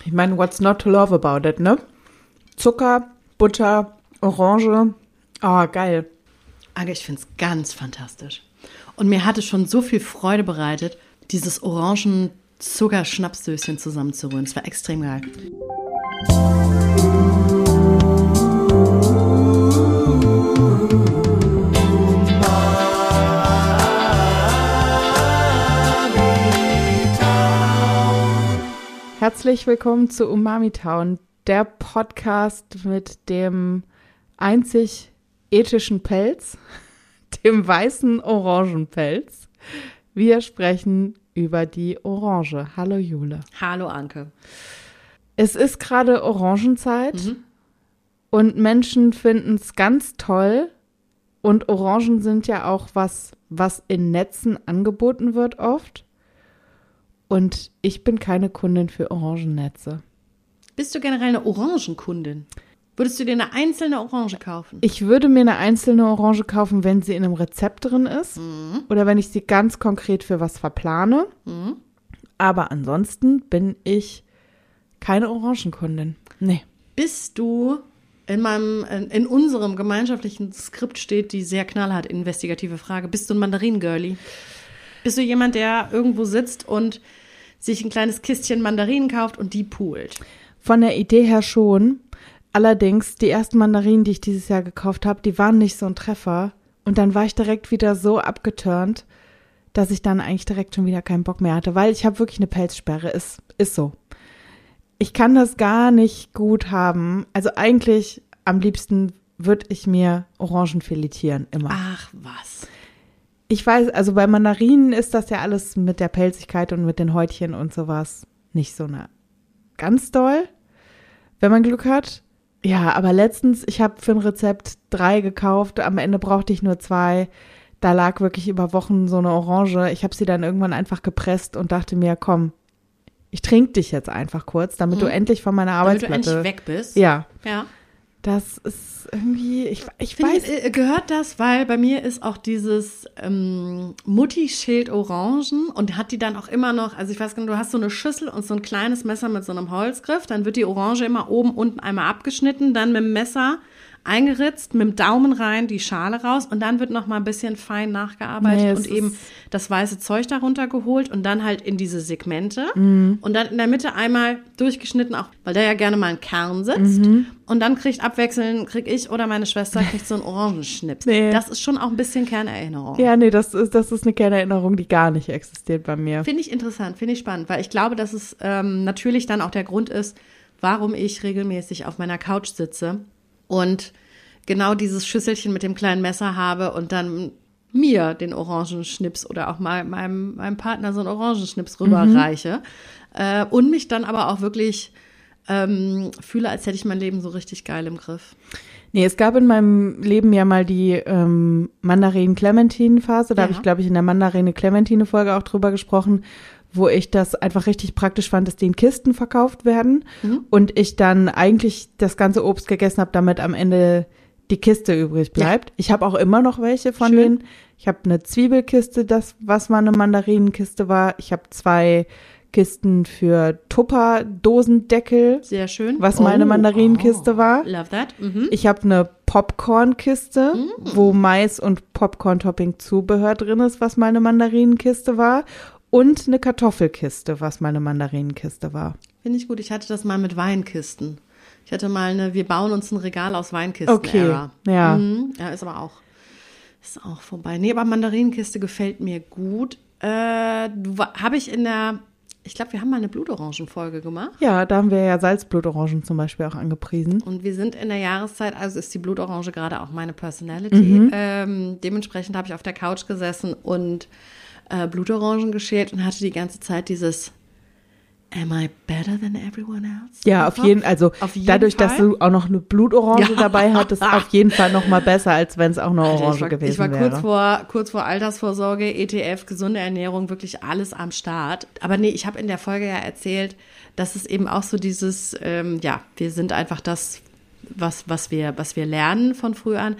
Ich meine, what's not to love about it, ne? Zucker, Butter, Orange. Oh, geil. Anke, ich finde es ganz fantastisch. Und mir hat es schon so viel Freude bereitet, dieses Orangen-Zucker-Schnapsdöschen zusammenzurühren. Es war extrem geil. Herzlich willkommen zu Umami Town, der Podcast mit dem einzig ethischen Pelz, dem weißen Orangenpelz. Wir sprechen über die Orange. Hallo Jule. Hallo Anke. Es ist gerade Orangenzeit und Menschen finden es ganz toll. Und Orangen sind ja auch was in Netzen angeboten wird oft. Und ich bin keine Kundin für Orangennetze. Bist du generell eine Orangenkundin? Würdest du dir eine einzelne Orange kaufen? Ich würde mir eine einzelne Orange kaufen, wenn sie in einem Rezept drin ist. Oder wenn ich sie ganz konkret für was verplane. Aber ansonsten bin ich keine Orangenkundin. Nee. Bist du, in unserem gemeinschaftlichen Skript steht die sehr knallhart investigative Frage, bist du ein Mandarin-Girlie? Bist du jemand, der irgendwo sitzt und sich ein kleines Kistchen Mandarinen kauft und die poolt? Von der Idee her schon. Allerdings, die ersten Mandarinen, die ich dieses Jahr gekauft habe, die waren nicht so ein Treffer. Und dann war ich direkt wieder so abgeturnt, dass ich dann eigentlich direkt schon wieder keinen Bock mehr hatte. Weil ich habe wirklich eine Pelzsperre, ist so. Ich kann das gar nicht gut haben. Also eigentlich am liebsten würde ich mir Orangen filetieren, immer. Ach was. Ich weiß, also bei Mandarinen ist das ja alles mit der Pelzigkeit und mit den Häutchen und sowas nicht so ganz doll, wenn man Glück hat. Ja, aber letztens, ich habe für ein Rezept 3 gekauft, am Ende brauchte ich nur 2. Da lag wirklich über Wochen so eine Orange. Ich habe sie dann irgendwann einfach gepresst und dachte mir, komm, ich trinke dich jetzt einfach kurz, damit du endlich von meiner Arbeitsplatte... Damit du endlich weg bist. Ja. Ja. Das ist irgendwie, ich weiß. Gehört das, weil bei mir ist auch dieses Mutti-Schild Orangen und hat die dann auch immer noch, also ich weiß gar nicht, du hast so eine Schüssel und so ein kleines Messer mit so einem Holzgriff, dann wird die Orange immer oben, unten einmal abgeschnitten, dann mit dem Messer eingeritzt, mit dem Daumen rein, die Schale raus und dann wird noch mal ein bisschen fein nachgearbeitet und eben das weiße Zeug darunter geholt und dann halt in diese Segmente und dann in der Mitte einmal durchgeschnitten, auch weil da ja gerne mal ein Kern sitzt und dann krieg ich oder meine Schwester kriegt so einen Orangenschnips. Nee. Das ist schon auch ein bisschen Kernerinnerung. Ja, nee, das ist eine Kernerinnerung, die gar nicht existiert bei mir. Finde ich interessant, finde ich spannend, weil ich glaube, dass es natürlich dann auch der Grund ist, warum ich regelmäßig auf meiner Couch sitze und genau dieses Schüsselchen mit dem kleinen Messer habe und dann mir den Orangenschnips oder auch mal meinem Partner so einen Orangenschnips rüberreiche und mich dann aber auch wirklich fühle, als hätte ich mein Leben so richtig geil im Griff. Nee, es gab in meinem Leben ja mal die Mandarin-Clementine-Phase. Da habe ich, glaube ich, in der Mandarine-Clementine-Folge auch drüber gesprochen, wo ich das einfach richtig praktisch fand, dass die in Kisten verkauft werden und ich dann eigentlich das ganze Obst gegessen habe, damit am Ende die Kiste übrig bleibt. Ja. Ich habe auch immer noch welche von denen. Ich habe eine Zwiebelkiste, was mal eine Mandarinenkiste war. Ich habe 2 Kisten für Tupperdosendeckel. Sehr schön. Was mal eine Mandarinenkiste war. Love that. Ich habe eine Popcornkiste, wo Mais und Popcorn-Topping-Zubehör drin ist, was mal eine Mandarinenkiste war. Und eine Kartoffelkiste, was mal eine Mandarinenkiste war. Finde ich gut. Ich hatte das mal mit Weinkisten. Ich hatte mal wir bauen uns ein Regal aus Weinkisten. Okay, Era. Ja. Ja, ist auch vorbei. Nee, aber Mandarinenkiste gefällt mir gut. Habe ich ich glaube, wir haben mal eine Blutorangen-Folge gemacht. Ja, da haben wir ja Salzblutorangen zum Beispiel auch angepriesen. Und wir sind in der Jahreszeit, also ist die Blutorange gerade auch meine Personality. Dementsprechend habe ich auf der Couch gesessen und Blutorangen geschält und hatte die ganze Zeit dieses Am I better than everyone else? Ja, auf jeden Fall. Dadurch, dass du auch noch eine Blutorange dabei hattest, auf jeden Fall noch mal besser, als wenn es auch eine Orange gewesen wäre. Ich war kurz vor Altersvorsorge, ETF, gesunde Ernährung, wirklich alles am Start. Aber nee, ich habe in der Folge ja erzählt, dass es eben auch so dieses, wir sind einfach das, was wir lernen von früh an.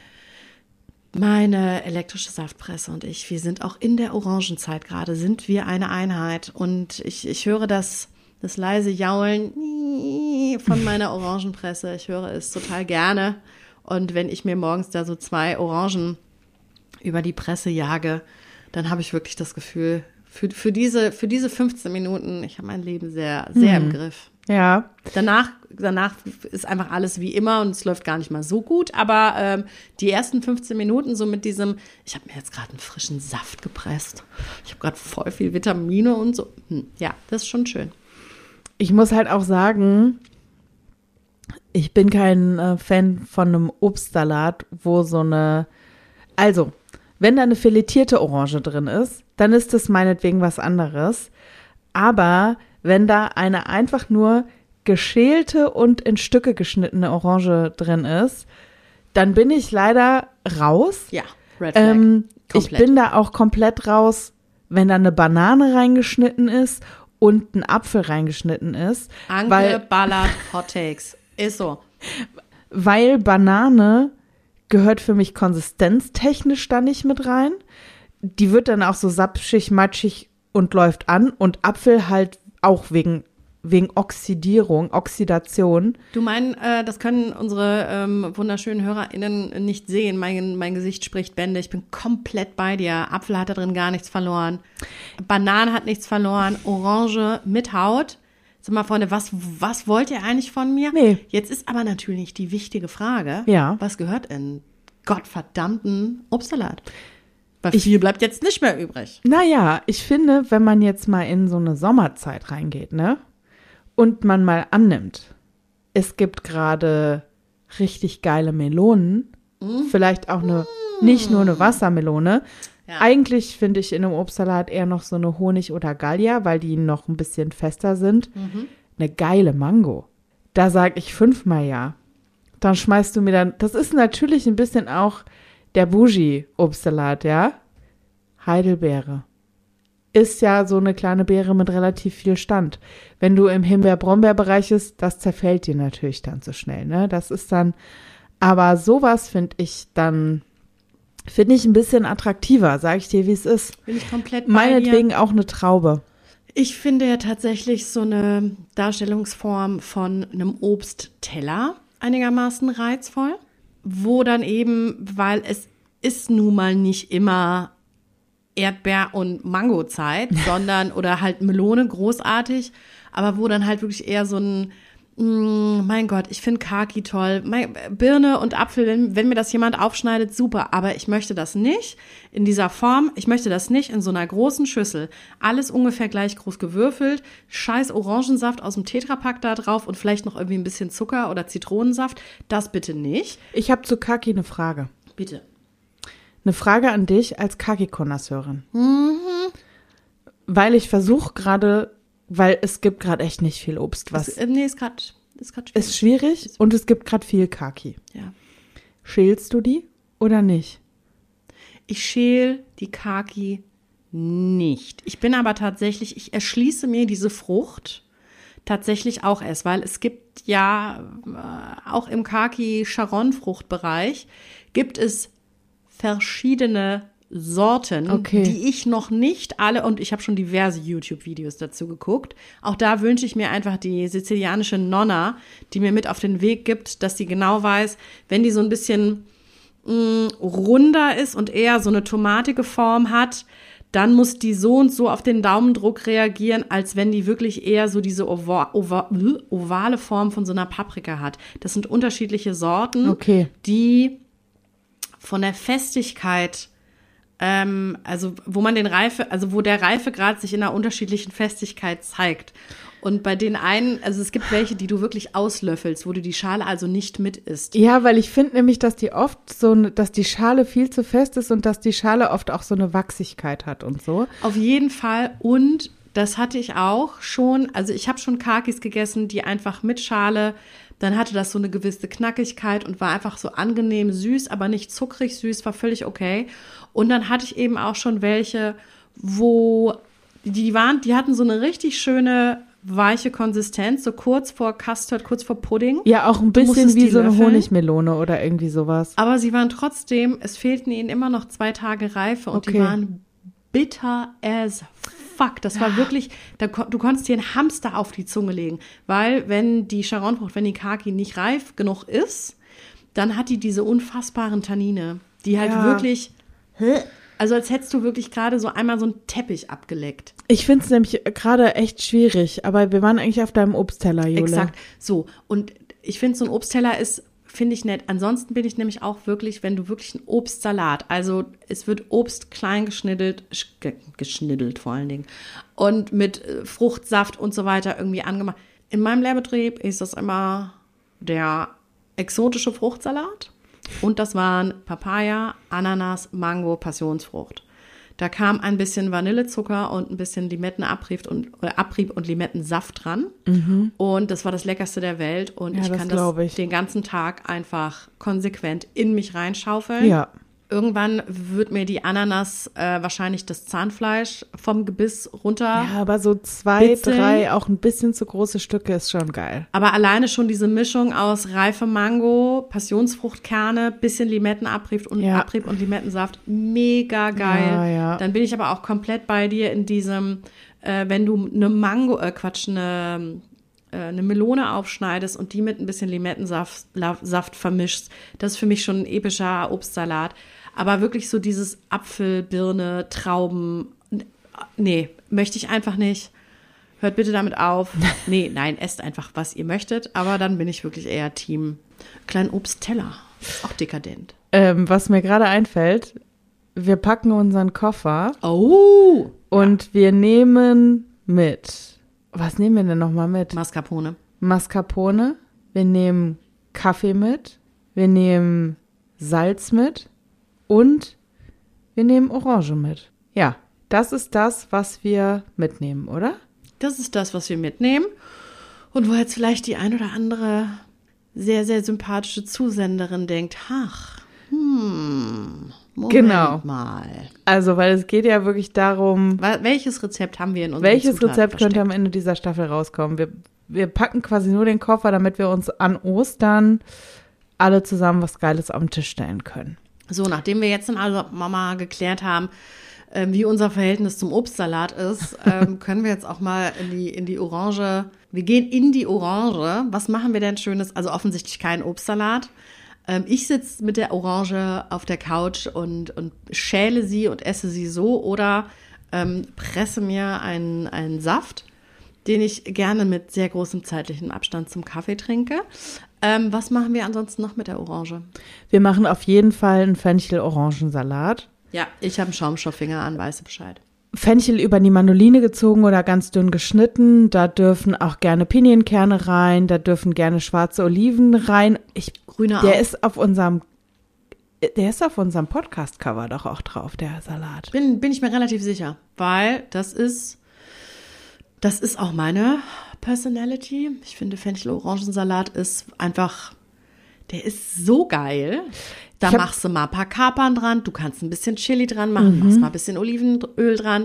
Meine elektrische Saftpresse und wir sind auch in der Orangenzeit gerade, sind wir eine Einheit. Und ich höre das das leise Jaulen von meiner Orangenpresse. Ich höre es total gerne. Und wenn ich mir morgens da so 2 Orangen über die Presse jage, dann habe ich wirklich das Gefühl, für diese 15 Minuten, ich habe mein Leben sehr, sehr im Griff. Ja. Danach ist einfach alles wie immer und es läuft gar nicht mal so gut. Aber die ersten 15 Minuten so mit diesem, ich habe mir jetzt gerade einen frischen Saft gepresst. Ich habe gerade voll viel Vitamine und so. Ja, das ist schon schön. Ich muss halt auch sagen, ich bin kein Fan von einem Obstsalat, wo also, wenn da eine filetierte Orange drin ist, dann ist das meinetwegen was anderes. Aber wenn da eine einfach nur geschälte und in Stücke geschnittene Orange drin ist, dann bin ich leider raus. Ja, Red Flag. Ich bin da auch komplett raus, wenn da eine Banane reingeschnitten ist und ein Apfel reingeschnitten ist. Anke ballert Hot Takes. Ist so. Weil Banane gehört für mich konsistenztechnisch da nicht mit rein. Die wird dann auch so sapschig, matschig und läuft an. Und Apfel halt auch wegen Oxidation. Du meinst, das können unsere wunderschönen HörerInnen nicht sehen. Mein Gesicht spricht Bände. Ich bin komplett bei dir. Apfel hat da drin gar nichts verloren. Banane hat nichts verloren. Orange mit Haut. Sag mal, Freunde, was wollt ihr eigentlich von mir? Nee. Jetzt ist aber natürlich die wichtige Frage, ja. Was gehört in gottverdammten Obstsalat? Weil viel bleibt jetzt nicht mehr übrig. Naja, ich finde, wenn man jetzt mal in so eine Sommerzeit reingeht, ne? Und man mal annimmt, es gibt gerade richtig geile Melonen, vielleicht auch nicht nur eine Wassermelone. Ja. Eigentlich finde ich in einem Obstsalat eher noch so eine Honig- oder Gallia, weil die noch ein bisschen fester sind. Eine geile Mango. Da sage ich 5-mal ja. Dann schmeißt du mir dann, das ist natürlich ein bisschen auch der Bougie-Obstsalat, ja? Heidelbeere. Ist ja so eine kleine Beere mit relativ viel Stand. Wenn du im Himbeer-Brombeer-Bereich bist, das zerfällt dir natürlich dann so schnell, ne? Das ist dann, aber sowas finde ich ein bisschen attraktiver, sage ich dir, wie es ist. Bin ich komplett bei Meinetwegen dir. auch eine Traube. Ich finde ja tatsächlich so eine Darstellungsform von einem Obstteller einigermaßen reizvoll, wo dann eben, weil es ist nun mal nicht immer Erdbeer- und Mango-Zeit, sondern, oder halt Melone, großartig, aber wo dann halt wirklich eher so ein, mein Gott, ich finde Kaki toll, Birne und Apfel, wenn mir das jemand aufschneidet, super, aber ich möchte das nicht in dieser Form, ich möchte das nicht in so einer großen Schüssel, alles ungefähr gleich groß gewürfelt, scheiß Orangensaft aus dem Tetrapack da drauf und vielleicht noch irgendwie ein bisschen Zucker oder Zitronensaft, das bitte nicht. Ich habe zu Kaki eine Frage. Bitte. Eine Frage an dich als Kaki-Konnoisseurin. Weil ich versuche gerade, weil es gibt gerade echt nicht viel Obst, was ist gerade schwierig. Ist schwierig und es gibt gerade viel Kaki. Ja. Schälst du die oder nicht? Ich schäle die Kaki nicht. Ich bin aber tatsächlich, ich erschließe mir diese Frucht tatsächlich auch erst, weil es gibt ja auch im Kaki-Charon-Fruchtbereich gibt es verschiedene Sorten, die ich noch nicht alle, und ich habe schon diverse YouTube-Videos dazu geguckt. Auch da wünsche ich mir einfach die sizilianische Nonna, die mir mit auf den Weg gibt, dass sie genau weiß, wenn die so ein bisschen runder ist und eher so eine tomatige Form hat, dann muss die so und so auf den Daumendruck reagieren, als wenn die wirklich eher so diese ovale Form von so einer Paprika hat. Das sind unterschiedliche Sorten, die von der Festigkeit, also wo der Reifegrad sich in einer unterschiedlichen Festigkeit zeigt. Und bei den einen, also es gibt welche, die du wirklich auslöffelst, wo du die Schale also nicht mit isst. Ja, weil ich finde nämlich, dass die oft dass die Schale viel zu fest ist und dass die Schale oft auch so eine Wachsigkeit hat und so. Auf jeden Fall. Und das hatte ich auch schon, also ich habe schon Kakis gegessen, die einfach mit Schale, dann hatte das so eine gewisse Knackigkeit und war einfach so angenehm süß, aber nicht zuckrig süß, war völlig okay. Und dann hatte ich eben auch schon welche, wo die hatten so eine richtig schöne weiche Konsistenz, so kurz vor Custard, kurz vor Pudding. Ja, auch ein bisschen wie so eine Honigmelone oder irgendwie sowas. Aber sie waren trotzdem, es fehlten ihnen immer noch 2 Tage Reife und die waren bitter as fuck, das war wirklich, du konntest dir einen Hamster auf die Zunge legen, weil wenn die Charonfrucht, wenn die Kaki nicht reif genug ist, dann hat die diese unfassbaren Tannine, die halt wirklich, also als hättest du wirklich gerade so einmal so einen Teppich abgeleckt. Ich finde es nämlich gerade echt schwierig, aber wir waren eigentlich auf deinem Obstteller, Jule. Exakt, so. Und ich finde, so ein Obstteller finde ich nett. Ansonsten bin ich nämlich auch wirklich, wenn du wirklich einen Obstsalat, also es wird Obst klein geschnittelt vor allen Dingen, und mit Fruchtsaft und so weiter irgendwie angemacht. In meinem Lehrbetrieb ist das immer der exotische Fruchtsalat und das waren Papaya, Ananas, Mango, Passionsfrucht. Da kam ein bisschen Vanillezucker und ein bisschen Limettenabrieb und Limettensaft dran. Und das war das Leckerste der Welt. Und ich kann das den ganzen Tag einfach konsequent in mich reinschaufeln. Ja. Irgendwann wird mir die Ananas wahrscheinlich das Zahnfleisch vom Gebiss runter. Ja, aber so 2, 3, auch ein bisschen zu große Stücke ist schon geil. Aber alleine schon diese Mischung aus reife Mango, Passionsfruchtkerne, bisschen Limettenabrieb und Limettensaft, mega geil. Ja. Dann bin ich aber auch komplett bei dir in diesem, wenn du eine Melone aufschneidest und die mit ein bisschen Limettensaft vermischst. Das ist für mich schon ein epischer Obstsalat. Aber wirklich so dieses Apfel, Birne, Trauben, nee, möchte ich einfach nicht. Hört bitte damit auf. Nein, esst einfach, was ihr möchtet. Aber dann bin ich wirklich eher Team kleinen Obstteller. Ist auch dekadent. Was mir gerade einfällt, wir packen unseren Koffer. Oh! Und wir nehmen mit. Was nehmen wir denn nochmal mit? Mascarpone. Wir nehmen Kaffee mit. Wir nehmen Salz mit. Und wir nehmen Orange mit. Ja, das ist das, was wir mitnehmen, oder? Das ist das, was wir mitnehmen. Und wo jetzt vielleicht die ein oder andere sehr, sehr sympathische Zusenderin denkt, Moment mal. Also, weil es geht ja wirklich darum, welches Rezept haben wir in unserem Welches Rezept könnte am Ende dieser Staffel rauskommen? Wir packen quasi nur den Koffer, damit wir uns an Ostern alle zusammen was Geiles auf den Tisch stellen können. So, nachdem wir jetzt dann also Mama geklärt haben, wie unser Verhältnis zum Obstsalat ist, können wir jetzt auch mal in die Orange. Wir gehen in die Orange. Was machen wir denn Schönes? Also offensichtlich kein Obstsalat. Ich sitze mit der Orange auf der Couch und schäle sie und esse sie so oder presse mir einen Saft, den ich gerne mit sehr großem zeitlichem Abstand zum Kaffee trinke. Was machen wir ansonsten noch mit der Orange? Wir machen auf jeden Fall einen Fenchel-Orangensalat. Ja, ich habe einen Schaumstofffinger an, weißt Bescheid. Fenchel über die Mandoline gezogen oder ganz dünn geschnitten. Da dürfen auch gerne Pinienkerne rein, da dürfen gerne schwarze Oliven rein. Grüne auch. Der ist auf unserem Podcast-Cover doch auch drauf, der Salat. Bin ich mir relativ sicher, weil das ist auch meine Personality. Ich finde, Fenchel-Orangensalat ist einfach, der ist so geil. Da machst du mal ein paar Kapern dran, du kannst ein bisschen Chili dran machen, machst mal ein bisschen Olivenöl dran.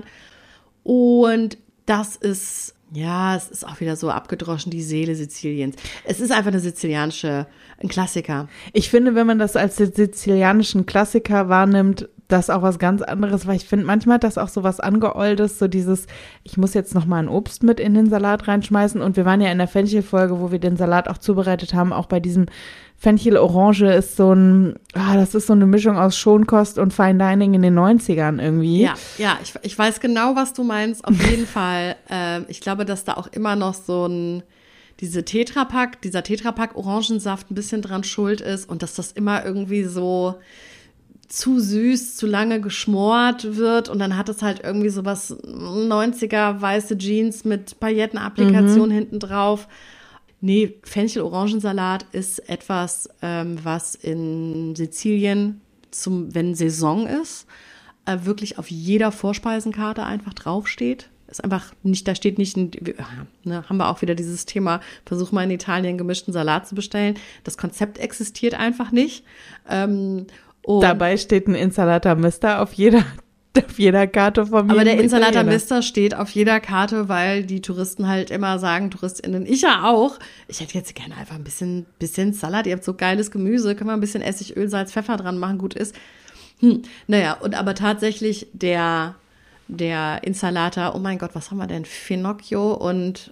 Und das ist, es ist auch wieder so abgedroschen, die Seele Siziliens. Es ist einfach ein Klassiker. Ich finde, wenn man das als sizilianischen Klassiker wahrnimmt, das ist auch was ganz anderes, weil ich finde, manchmal hat das auch so was Angeolltes, so dieses, ich muss jetzt noch mal ein Obst mit in den Salat reinschmeißen. Und wir waren ja in der Fenchel-Folge, wo wir den Salat auch zubereitet haben, auch bei diesem Fenchel-Orange ist das ist so eine Mischung aus Schonkost und Fine Dining in den 90ern irgendwie. Ja, ich weiß genau, was du meinst, auf jeden Fall. Ich glaube, dass da auch immer noch dieser Tetrapack Orangensaft ein bisschen dran schuld ist und dass das immer irgendwie so zu süß, zu lange geschmort wird und dann hat es halt irgendwie so was 90er weiße Jeans mit Paillettenapplikation hinten drauf. Nee, Fenchel-Orangensalat ist etwas, was in Sizilien, wenn Saison ist, wirklich auf jeder Vorspeisenkarte einfach draufsteht. Ist einfach nicht, da steht nicht, haben wir auch wieder dieses Thema, versuch mal in Italien gemischten Salat zu bestellen. Das Konzept existiert einfach nicht. Dabei steht ein Insalata Mister auf jeder Karte von mir. Aber der Insalata Mister steht auf jeder Karte, weil die Touristen halt immer sagen, TouristInnen, ich ja auch, ich hätte jetzt gerne einfach ein bisschen Salat, ihr habt so geiles Gemüse, können wir ein bisschen Essig, Öl, Salz, Pfeffer dran machen, gut ist. Aber tatsächlich der der Insalata, oh mein Gott, was haben wir denn? Finocchio und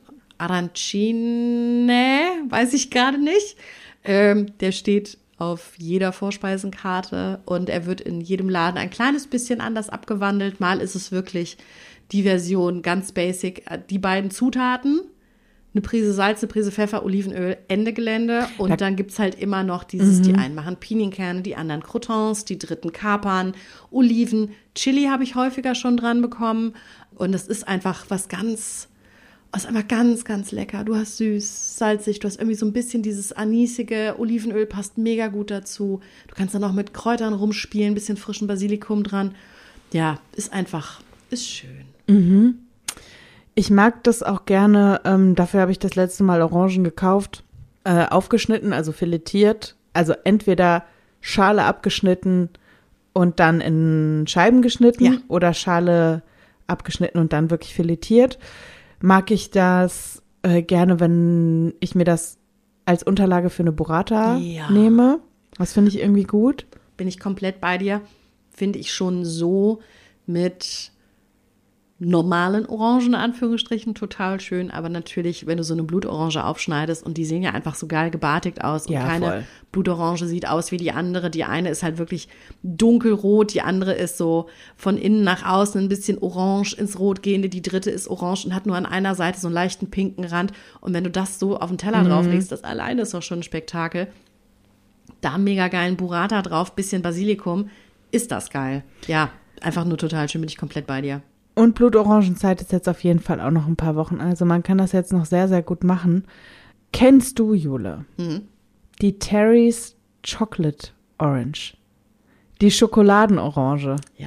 Arancine, weiß ich gerade nicht. Der steht auf jeder Vorspeisenkarte und er wird in jedem Laden ein kleines bisschen anders abgewandelt. Mal ist es wirklich die Version ganz basic, die beiden Zutaten, eine Prise Salz, eine Prise Pfeffer, Olivenöl, Ende Gelände. Und dann gibt's halt immer noch dieses, die einen machen Pinienkerne, die anderen Croutons, die dritten Kapern, Oliven, Chili habe ich häufiger schon dran bekommen. Und es ist einfach ist einfach ganz, ganz lecker. Du hast süß, salzig, du hast irgendwie so ein bisschen dieses anisige, Olivenöl passt mega gut dazu. Du kannst dann auch mit Kräutern rumspielen, ein bisschen frischen Basilikum dran. Ja, ist schön. Ich mag das auch gerne, dafür habe ich das letzte Mal Orangen gekauft, aufgeschnitten, also filetiert. Also entweder Schale abgeschnitten und dann in Scheiben geschnitten oder Schale abgeschnitten und dann wirklich filetiert. Mag ich das gerne, wenn ich mir das als Unterlage für eine Burrata nehme. Das finde ich irgendwie gut. Bin ich komplett bei dir. Finde ich schon so mit normalen Orangen, in Anführungsstrichen, total schön. Aber natürlich, wenn du so eine Blutorange aufschneidest und die sehen ja einfach so geil gebartigt aus und keine Blutorange sieht aus wie die andere. Die eine ist halt wirklich dunkelrot, die andere ist so von innen nach außen ein bisschen orange ins Rot gehende. Die dritte ist orange und hat nur an einer Seite so einen leichten pinken Rand. Und wenn du das so auf den Teller drauflegst, das alleine ist doch schon ein Spektakel. Da mega geilen Burrata drauf, bisschen Basilikum, ist das geil. Ja, einfach nur total schön, bin ich komplett bei dir. Und Blutorangenzeit ist jetzt auf jeden Fall auch noch ein paar Wochen. Also man kann das jetzt noch sehr, sehr gut machen. Kennst du, Jule, die Terry's Chocolate Orange? Die Schokoladenorange. Ja.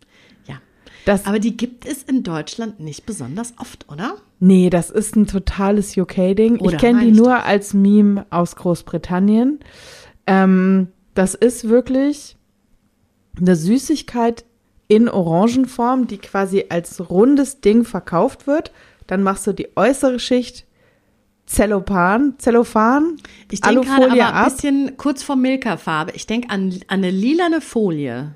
Aber die gibt es in Deutschland nicht besonders oft, oder? Nee, das ist ein totales UK-Ding. Ich kenne die nur als Meme aus Großbritannien. Das ist wirklich eine Süßigkeit in Orangenform, die quasi als rundes Ding verkauft wird. Dann machst du die äußere Schicht Zellophan, ich denke Alufolie gerade aber ab. ein bisschen kurz vor Milka-Farbe. Ich denke an eine lilane Folie.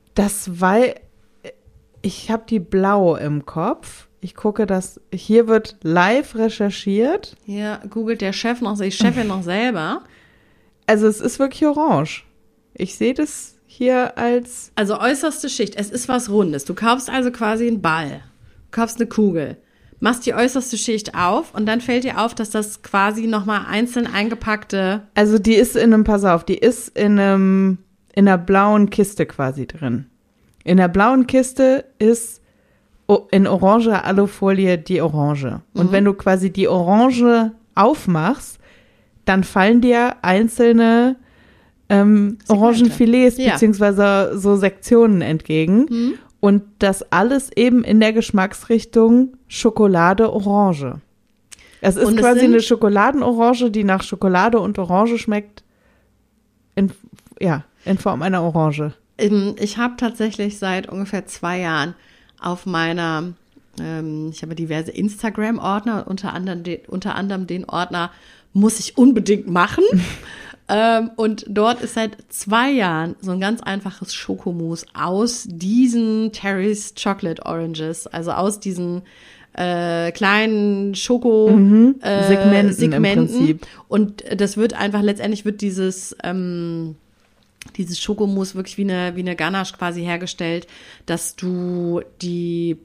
Ich habe die blau im Kopf. Ich gucke, hier wird live recherchiert. Hier googelt der Chef noch, die Chefin noch selber. Also es ist wirklich orange. Ich sehe das hier als... Also äußerste Schicht, es ist was Rundes. Du kaufst also quasi einen Ball, du kaufst eine Kugel, machst die äußerste Schicht auf und dann fällt dir auf, dass das quasi nochmal einzeln eingepackte... Also die ist die ist in einer blauen Kiste quasi drin. In der blauen Kiste ist in orange Alufolie die Orange. Und wenn du quasi die Orange aufmachst, dann fallen dir einzelne Orangenfilets beziehungsweise so Sektionen entgegen. Und das alles eben in der Geschmacksrichtung Schokolade-Orange. Es ist quasi eine Schokoladenorange, die nach Schokolade und Orange schmeckt, in Form einer Orange. Ich habe tatsächlich seit ungefähr 2 Jahren auf meiner, ich habe diverse Instagram-Ordner, unter anderem den Ordner muss ich unbedingt machen. Und dort ist seit 2 Jahren so ein ganz einfaches Schokomousse aus diesen Terry's Chocolate Oranges, also aus diesen kleinen Segmenten im Prinzip. Und das wird einfach, letztendlich wird dieses Schokomousse wirklich wie eine Ganache quasi hergestellt, dass du diese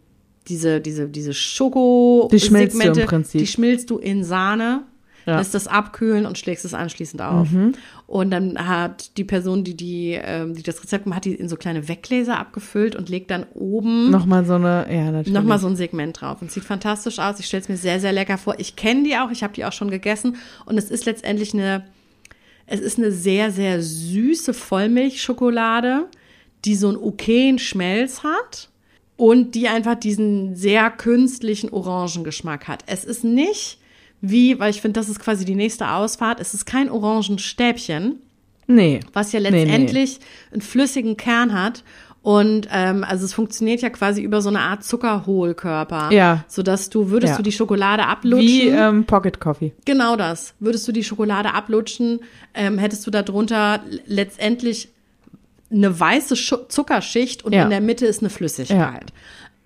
Schoko-Segmente, die schmilzt du in Sahne, lässt das abkühlen und schlägst es anschließend auf. Und dann hat die Person, die das Rezept gemacht hat, die in so kleine Weggläser abgefüllt und legt dann oben nochmal so ein Segment drauf. Und sieht fantastisch aus. Ich stelle es mir sehr, sehr lecker vor. Ich kenne die auch, ich habe die auch schon gegessen. Und es ist letztendlich eine sehr, sehr süße Vollmilchschokolade, die so einen okayen Schmelz hat und die einfach diesen sehr künstlichen Orangengeschmack hat. Es ist nicht weil ich finde, das ist quasi die nächste Ausfahrt, es ist kein Orangenstäbchen, was ja letztendlich einen flüssigen Kern hat. Und also es funktioniert ja quasi über so eine Art Zuckerhohlkörper, sodass du die Schokolade ablutschen. Wie Pocket Coffee. Genau das. Würdest du die Schokolade ablutschen, hättest du darunter letztendlich eine weiße Zuckerschicht und in der Mitte ist eine Flüssigkeit.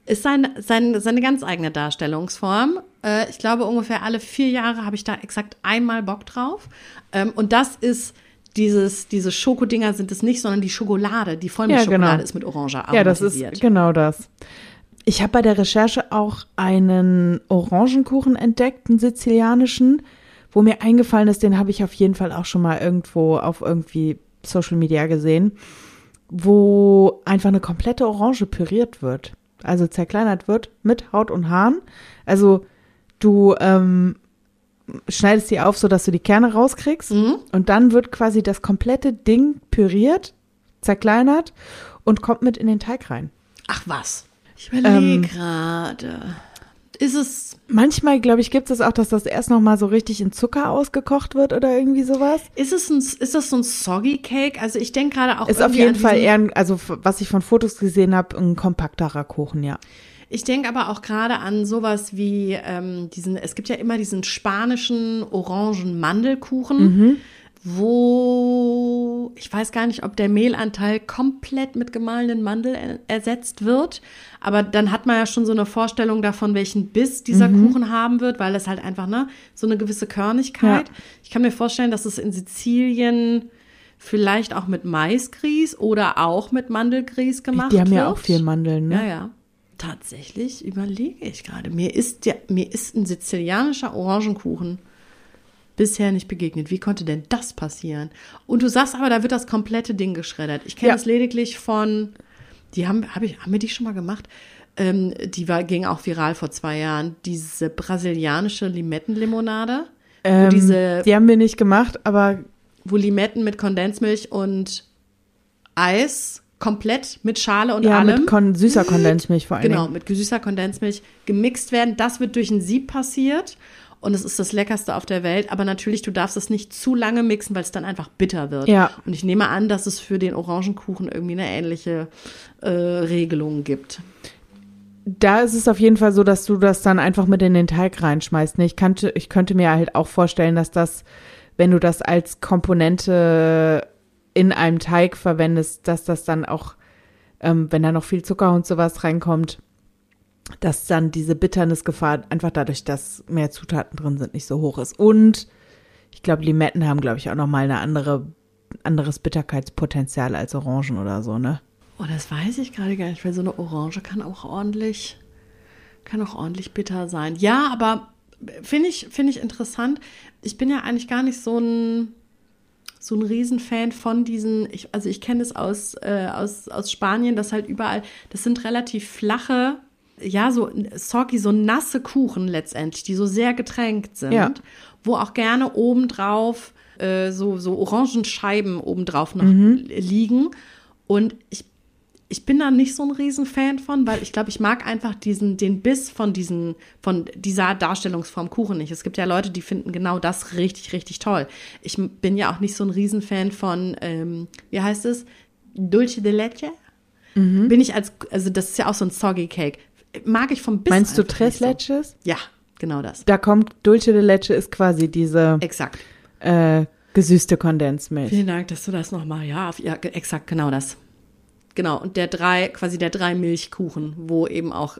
Ist seine ganz eigene Darstellungsform. Ich glaube, ungefähr alle 4 Jahre habe ich da exakt einmal Bock drauf. Und das ist diese Schokodinger sind es nicht, sondern die Schokolade, die Vollmilchschokolade ist mit Orange aromatisiert. Ja, das ist genau das. Ich habe bei der Recherche auch einen Orangenkuchen entdeckt, einen sizilianischen, wo mir eingefallen ist, den habe ich auf jeden Fall auch schon mal irgendwo auf irgendwie Social Media gesehen, wo einfach eine komplette Orange püriert wird. Also zerkleinert wird mit Haut und Haaren. Also du schneidest die auf, sodass du die Kerne rauskriegst. Und dann wird quasi das komplette Ding püriert, zerkleinert und kommt mit in den Teig rein. Ach was. Ich überlege gerade. Ist es... Manchmal, glaube ich, gibt es auch, dass das erst noch mal so richtig in Zucker ausgekocht wird oder irgendwie sowas. Ist das so ein Soggy Cake? Also ich denke gerade auch ist auf jeden Fall eher, also was ich von Fotos gesehen habe, ein kompakterer Kuchen, ja. Ich denke aber auch gerade an sowas wie es gibt ja immer diesen spanischen Orangen-Mandelkuchen, wo ich weiß gar nicht, ob der Mehlanteil komplett mit gemahlenen Mandeln ersetzt wird. Aber dann hat man ja schon so eine Vorstellung davon, welchen Biss dieser Kuchen haben wird, weil das halt einfach so eine gewisse Körnigkeit. Ja. Ich kann mir vorstellen, dass es in Sizilien vielleicht auch mit Maisgrieß oder auch mit Mandelgrieß gemacht wird. Die haben ja auch viel Mandeln, ne? Ja, ja. Tatsächlich überlege ich gerade. Mir ist ein sizilianischer Orangenkuchen bisher nicht begegnet. Wie konnte denn das passieren? Und du sagst aber, da wird das komplette Ding geschreddert. Ich kenne es lediglich von, haben wir die schon mal gemacht? Ging auch viral vor 2 Jahren. Diese brasilianische Limettenlimonade. Die haben wir nicht gemacht, aber wo Limetten mit Kondensmilch und Eis komplett mit Schale und allem. Ja, mit süßer Kondensmilch vor allem. Genau, mit süßer Kondensmilch gemixt werden. Das wird durch ein Sieb passiert. Und es ist das Leckerste auf der Welt. Aber natürlich, du darfst es nicht zu lange mixen, weil es dann einfach bitter wird. Ja. Und ich nehme an, dass es für den Orangenkuchen irgendwie eine ähnliche Regelung gibt. Da ist es auf jeden Fall so, dass du das dann einfach mit in den Teig reinschmeißt. Ich könnte mir halt auch vorstellen, dass das, wenn du das als Komponente in einem Teig verwendest, dass das dann auch, wenn da noch viel Zucker und sowas reinkommt, dass dann diese Bitternisgefahr einfach dadurch, dass mehr Zutaten drin sind, nicht so hoch ist. Und ich glaube, Limetten haben, glaube ich, auch nochmal anderes Bitterkeitspotenzial als Orangen oder so, ne? Oh, das weiß ich gerade gar nicht, weil so eine Orange kann auch ordentlich bitter sein. Ja, aber finde ich interessant. Ich bin ja eigentlich gar nicht so ein Riesenfan von diesen, ich kenne es aus Spanien, dass halt überall, das sind relativ flache, ja, so soggy, so nasse Kuchen letztendlich, die so sehr getränkt sind, wo auch gerne obendrauf so Orangenscheiben obendrauf noch liegen. Und ich bin da nicht so ein Riesenfan von, weil ich glaube, ich mag einfach den Biss von dieser Darstellungsform Kuchen nicht. Es gibt ja Leute, die finden genau das richtig, richtig toll. Ich bin ja auch nicht so ein Riesenfan von, wie heißt es? Dulce de leche? Bin ich also das ist ja auch so ein Soggy Cake. Mag ich vom Biss. Meinst du Tres Leches? So. Ja, genau das. Da kommt Dulce de Leche ist quasi diese exakt gesüßte Kondensmilch. Vielen Dank, dass du das nochmal, ja, exakt, genau das. Genau, und der 3 Milchkuchen, wo eben auch,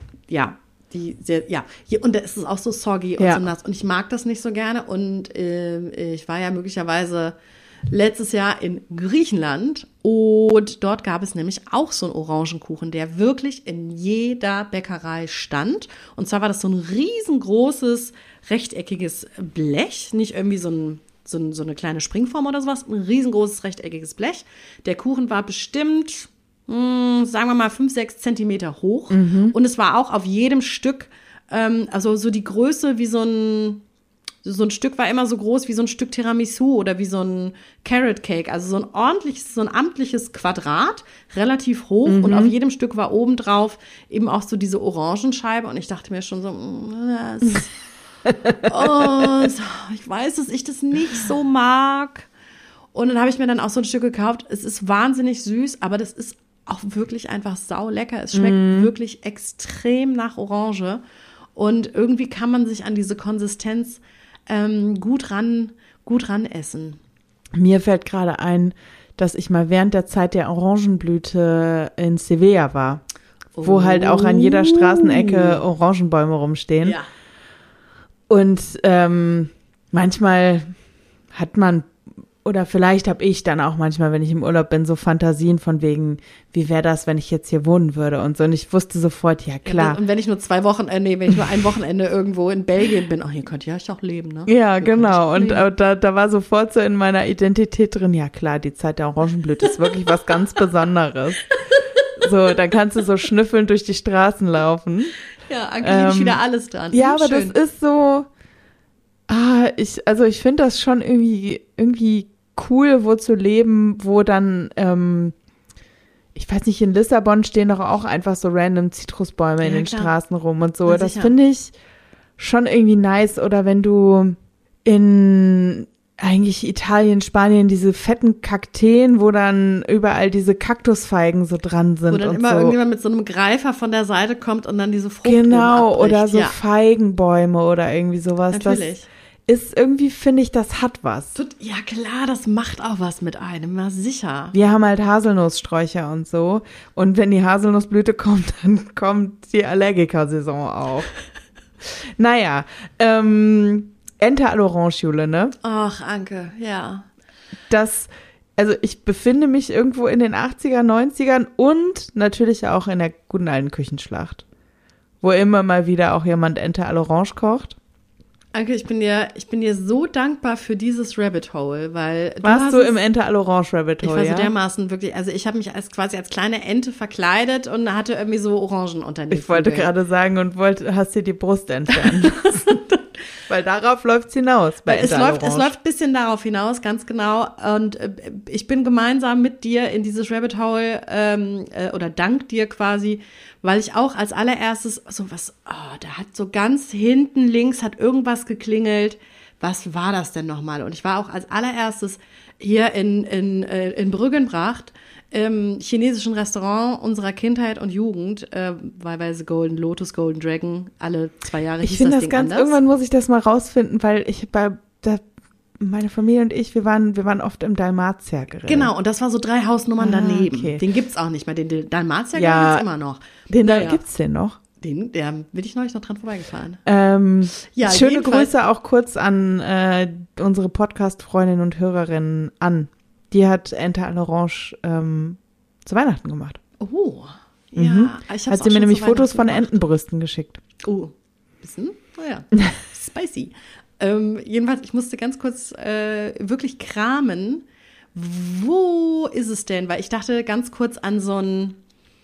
und da ist es auch so soggy und so nass. Und ich mag das nicht so gerne. Und ich war ja möglicherweise letztes Jahr in Griechenland und dort gab es nämlich auch so einen Orangenkuchen, der wirklich in jeder Bäckerei stand. Und zwar war das so ein riesengroßes, rechteckiges Blech, nicht irgendwie so eine kleine Springform oder sowas, ein riesengroßes, rechteckiges Blech. Der Kuchen war bestimmt, sagen wir mal, 5-6 Zentimeter hoch. Und es war auch auf jedem Stück, also so die Größe wie so ein Stück war immer so groß wie so ein Stück Tiramisu oder wie so ein Carrot Cake. Also so ein amtliches Quadrat, relativ hoch. Und auf jedem Stück war obendrauf eben auch so diese Orangenscheibe. Und ich dachte mir schon so, ich weiß, dass ich das nicht so mag. Und dann habe ich mir dann auch so ein Stück gekauft. Es ist wahnsinnig süß, aber das ist auch wirklich einfach saulecker. Es schmeckt wirklich extrem nach Orange. Und irgendwie kann man sich an diese Konsistenz gut ran essen. Mir fällt gerade ein, dass ich mal während der Zeit der Orangenblüte in Sevilla war. wo halt auch an jeder Straßenecke Orangenbäume rumstehen. Ja. Und manchmal hat man, oder vielleicht habe ich dann auch manchmal, wenn ich im Urlaub bin, so Fantasien von wegen, wie wäre das, wenn ich jetzt hier wohnen würde und so. Und ich wusste sofort, ja klar. Und wenn ich nur ein Wochenende irgendwo in Belgien bin, hier könnte ja ich auch leben, ne? Ja, genau. Und da war sofort so in meiner Identität drin, ja klar, die Zeit der Orangenblüte ist wirklich was ganz Besonderes. So, dann kannst du so schnüffelnd durch die Straßen laufen. Ja, eigentlich nehme ich wieder alles dran. Ja, aber schön. das ist so, ich finde das schon irgendwie cool, wo zu leben, wo dann, ich weiß nicht, in Lissabon stehen doch auch einfach so random Zitrusbäume in den Straßen rum und so. Na, das sicher. finde ich schon irgendwie nice. Oder wenn du in eigentlich Italien, Spanien, diese fetten Kakteen, wo dann überall diese Kaktusfeigen so dran sind. Wo dann und immer so. irgendjemand mit so einem Greifer von der Seite kommt und dann diese Frucht Genau, oben abbricht. oder so ja. Feigenbäume oder irgendwie sowas. Natürlich. Das ist irgendwie, finde ich, das hat was. Ja klar, das macht auch was mit einem, na sicher. Wir haben halt Haselnusssträucher und so. Und wenn die Haselnussblüte kommt, dann kommt die Allergikersaison auch. Naja, Ente à l'Orange, Jule, ne? Ach, Anke, ja. Also ich befinde mich irgendwo in den 80er, 90ern und natürlich auch in der guten alten Küchenschlacht, wo immer mal wieder auch jemand Ente à l'Orange kocht. Anke, ich bin dir so dankbar für dieses Rabbit Hole, weil Warst du im Ente à l'Orange Rabbit Hole, ich war so ja? dermaßen wirklich, also ich habe mich quasi als kleine Ente verkleidet und hatte irgendwie so Orangen unter den Ich wollte Flügeln. gerade sagen, hast dir die Brust entfernen lassen. Weil darauf läuft's hinaus bei Es Ente à läuft l'Orange. ein bisschen darauf hinaus, ganz genau. Und ich bin gemeinsam mit dir in dieses Rabbit Hole oder dank dir quasi, weil ich auch als allererstes da hat so ganz hinten links hat irgendwas geklingelt. Was war das denn nochmal? Und ich war auch als allererstes hier in Brüggenbracht im chinesischen Restaurant unserer Kindheit und Jugend, wahlweise Golden Lotus, Golden Dragon, alle 2 Jahre Ich hieß finde das das Ding ganz, anders. irgendwann muss ich das mal rausfinden, weil meine Familie und ich, wir waren oft im Dalmatia-Grill. Genau, und das war so 3 Hausnummern daneben. okay. Den gibt's auch nicht mehr, den Dalmatia Ja, gibt's immer noch. Gibt's den noch? Der bin ich neulich noch dran vorbeigefahren. Ja, schöne jedenfalls- Grüße auch kurz an unsere Podcast-Freundinnen und Hörerinnen an. Die hat Ente à l'Orange zu Weihnachten gemacht. Oh, ja. Ich hab's Hat auch sie mir schon nämlich zu Fotos Weihnachten von gemacht. Entenbrüsten geschickt. Oh, bisschen, naja, spicy. Jedenfalls, ich musste ganz kurz wirklich kramen. Wo ist es denn? Weil ich dachte ganz kurz an so eine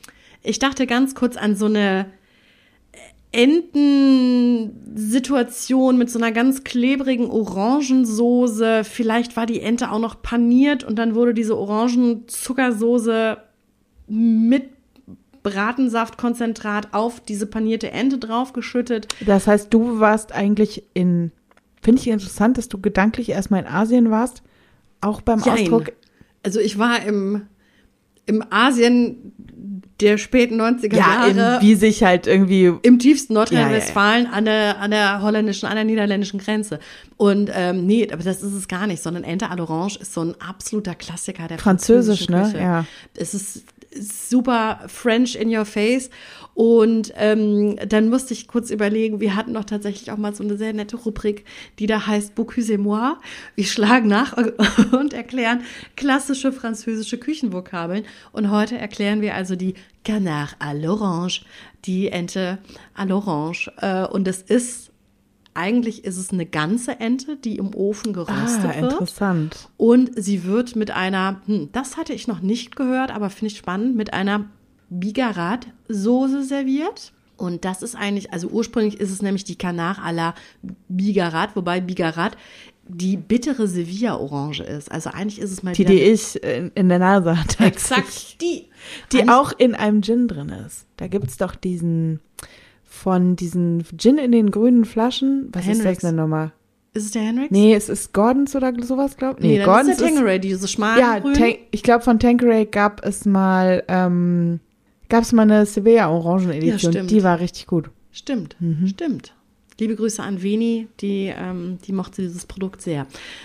Entensituation mit so einer ganz klebrigen Orangensoße. Vielleicht war die Ente auch noch paniert und dann wurde diese Orangenzuckersoße mit Bratensaftkonzentrat auf diese panierte Ente draufgeschüttet. Das heißt, du warst eigentlich finde ich interessant, dass du gedanklich erstmal in Asien warst, auch beim Jein. Ausdruck. Also ich war im Asien der späten 90er Jahre. Wie sich halt irgendwie. Im tiefsten Nordrhein-Westfalen an der niederländischen Grenze. Und nee, aber das ist es gar nicht, sondern Ente à l'Orange ist so ein absoluter Klassiker der Französisch, französischen Küche. ne? Ja. Es ist super French in your face. Und dann musste ich kurz überlegen, wir hatten doch tatsächlich auch mal so eine sehr nette Rubrik, die da heißt Bocuse et moi. Wir schlagen nach und erklären klassische französische Küchenvokabeln. Und heute erklären wir also die Canard à l'Orange, die Ente à l'Orange. Und eigentlich ist es eine ganze Ente, die im Ofen geröstet wird. Interessant. Und sie wird mit einer, das hatte ich noch nicht gehört, aber finde ich spannend, mit einer Bigarade-Soße serviert. Und das ist eigentlich, also ursprünglich ist es nämlich die Canard à la Bigarade, wobei Bigarade die bittere Sevilla-Orange ist. Also eigentlich ist es mal Die ich in der Nase hatte. exakt die auch in einem Gin drin ist. Da gibt's doch von diesen Gin in den grünen Flaschen. Was ist Hendricks. das denn nochmal? Ist es der Hendricks? Nee, es ist Gordons oder sowas, glaube ich. Nee, dann Gordons ist der Tanqueray, diese schmalen ja, grünen. ich glaube, von Tanqueray gab es mal eine Sevilla-Orangen-Edition. Ja, stimmt. Die war richtig gut. Stimmt. Liebe Grüße an Veni, die mochte dieses Produkt sehr.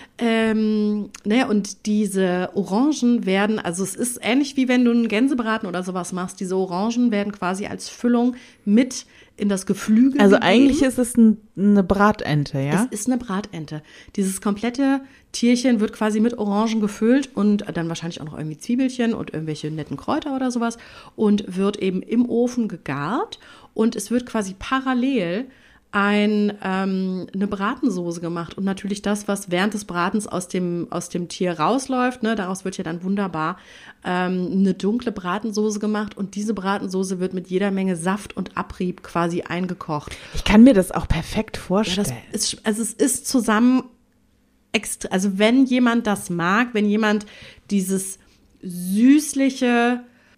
Und diese Orangen werden, also es ist ähnlich wie wenn du einen Gänsebraten oder sowas machst, diese Orangen werden quasi als Füllung mit in das Geflügel Also gegeben. eigentlich ist es eine Bratente, ja? Es ist eine Bratente. Dieses komplette Tierchen wird quasi mit Orangen gefüllt und dann wahrscheinlich auch noch irgendwie Zwiebelchen und irgendwelche netten Kräuter oder sowas und wird eben im Ofen gegart und es wird quasi parallel eine Bratensoße gemacht und natürlich das, was während des Bratens aus dem Tier rausläuft, ne, daraus wird ja dann wunderbar eine dunkle Bratensoße gemacht und diese Bratensoße wird mit jeder Menge Saft und Abrieb quasi eingekocht. Ich kann mir das auch perfekt vorstellen. Ja, es ist zusammen also wenn jemand das mag, wenn jemand dieses süßliche,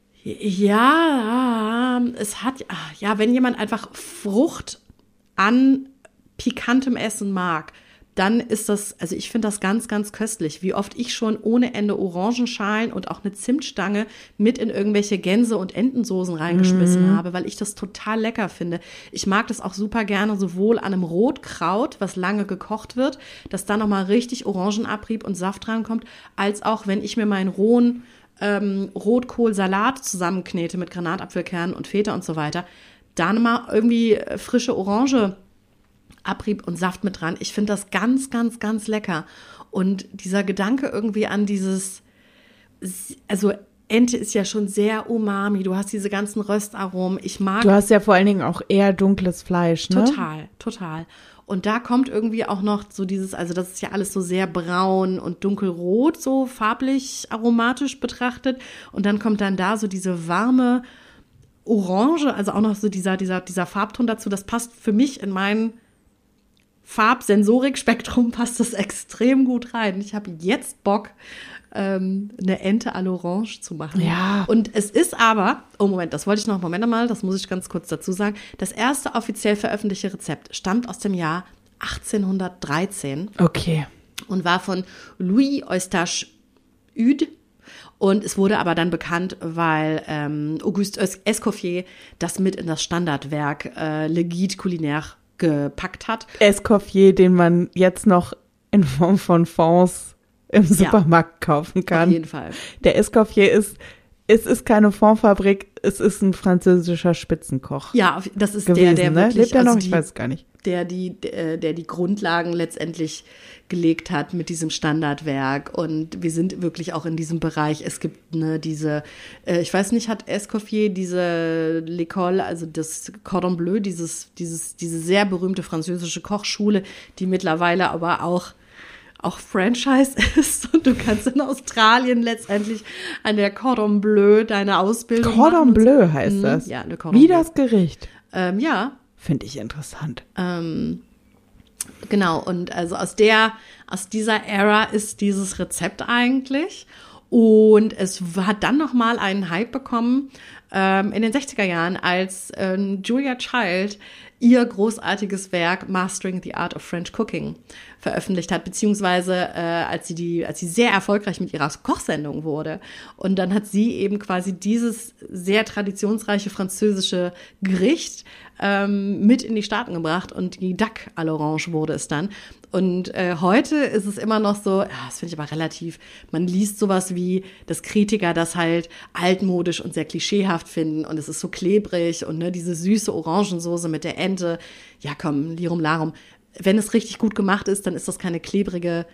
wenn jemand einfach Frucht an pikantem Essen mag, dann ist das, also ich finde das ganz, ganz köstlich. Wie oft ich schon ohne Ende Orangenschalen und auch eine Zimtstange mit in irgendwelche Gänse- und Entensoßen reingeschmissen habe, weil ich das total lecker finde. Ich mag das auch super gerne sowohl an einem Rotkraut, was lange gekocht wird, dass da nochmal richtig Orangenabrieb und Saft rankommt, als auch, wenn ich mir meinen rohen Rotkohlsalat zusammenknete mit Granatapfelkernen und Feta und so weiter, da nochmal irgendwie frische Orange Abrieb und Saft mit dran. Ich finde das ganz, ganz, ganz lecker. Und dieser Gedanke irgendwie an dieses, also Ente ist ja schon sehr umami. Du hast diese ganzen Röstaromen. Du hast ja vor allen Dingen auch eher dunkles Fleisch, ne? Total, total. Und da kommt irgendwie auch noch so dieses, also das ist ja alles so sehr braun und dunkelrot, so farblich aromatisch betrachtet. Und dann kommt dann da so diese warme Orange, also auch noch so dieser Farbton dazu. Das passt für mich in meinen Farbsensorikspektrum passt das extrem gut rein. Ich habe jetzt Bock, eine Ente à l'Orange zu machen. Ja. Und es ist aber, das muss ich ganz kurz dazu sagen, das erste offiziell veröffentlichte Rezept stammt aus dem Jahr 1813. Okay. Und war von Louis Eustache Ude. Und es wurde aber dann bekannt, weil Auguste Escoffier das mit in das Standardwerk Le Guide Culinaire gepackt hat. Escoffier, den man jetzt noch in Form von Fonds im Supermarkt kaufen kann. Auf jeden Fall. Der Escoffier es ist keine Fondfabrik, es ist ein französischer Spitzenkoch. Ja, das ist gewesen, der ne? wirklich, lebt er noch? Ich weiß es gar nicht. Der die Grundlagen letztendlich gelegt hat mit diesem Standardwerk. Und wir sind wirklich auch in diesem Bereich. Es gibt ich weiß nicht, hat Escoffier diese L'École, also das Cordon Bleu, diese sehr berühmte französische Kochschule, die mittlerweile aber auch Franchise ist und du kannst in Australien letztendlich an der Cordon Bleu deine Ausbildung machen. Cordon Bleu heißt das? Ja, eine Cordon Wie Bleu. das Gericht? Ja. Finde ich interessant. Genau, und also aus dieser Ära ist dieses Rezept eigentlich. Und es hat dann nochmal einen Hype bekommen in den 60er Jahren, als Julia Child ihr großartiges Werk Mastering the Art of French Cooking veröffentlicht hat, beziehungsweise als sie sehr erfolgreich mit ihrer Kochsendung wurde. Und dann hat sie eben quasi dieses sehr traditionsreiche französische Gericht mit in die Staaten gebracht und die Duck à l'Orange wurde es dann. Und heute ist es immer noch so, das finde ich aber relativ, man liest sowas wie, dass Kritiker das halt altmodisch und sehr klischeehaft finden und es ist so klebrig und ne, diese süße Orangensoße mit der Ente, ja komm, Lirum Larum. Wenn es richtig gut gemacht ist, dann ist das keine klebrige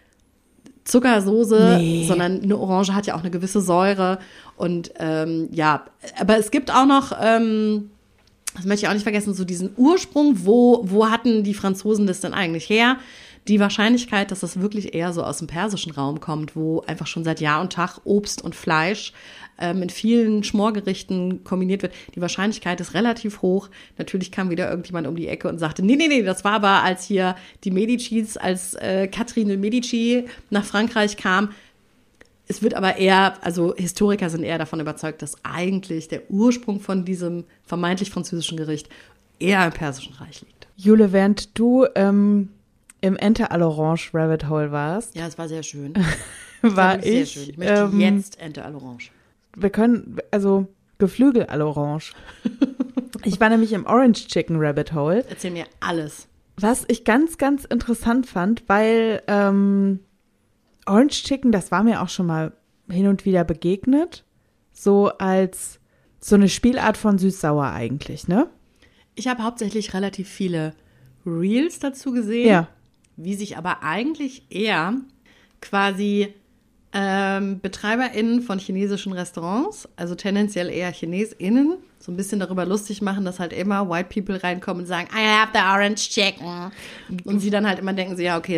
Zuckersoße, sondern eine Orange hat ja auch eine gewisse Säure und aber es gibt auch noch das möchte ich auch nicht vergessen, so diesen Ursprung, wo hatten die Franzosen das denn eigentlich her? Die Wahrscheinlichkeit, dass das wirklich eher so aus dem persischen Raum kommt, wo einfach schon seit Jahr und Tag Obst und Fleisch in vielen Schmorgerichten kombiniert wird, die Wahrscheinlichkeit ist relativ hoch. Natürlich kam wieder irgendjemand um die Ecke und sagte, nee, das war aber, als hier die Medicis, als Catherine de Medici nach Frankreich kam. Es wird aber eher, also Historiker sind eher davon überzeugt, dass eigentlich der Ursprung von diesem vermeintlich französischen Gericht eher im Persischen Reich liegt. Jule, während du im Ente à l'Orange Rabbit Hole warst. Ja, es war sehr schön. War sehr ich. schön. Ich möchte jetzt Ente à l'Orange. Wir können, also Geflügel à l'Orange. Ich war nämlich im Orange Chicken Rabbit Hole. Erzähl mir alles. was ich ganz, ganz interessant fand, weil Orange Chicken, das war mir auch schon mal hin und wieder begegnet, so als so eine Spielart von süß-sauer eigentlich, ne? Ich habe hauptsächlich relativ viele Reels dazu gesehen, Ja. wie sich aber eigentlich eher quasi BetreiberInnen von chinesischen Restaurants, also tendenziell eher ChinesInnen, so ein bisschen darüber lustig machen, dass halt immer White People reinkommen und sagen, I have the orange chicken. Und sie dann halt immer denken, so, ja, okay,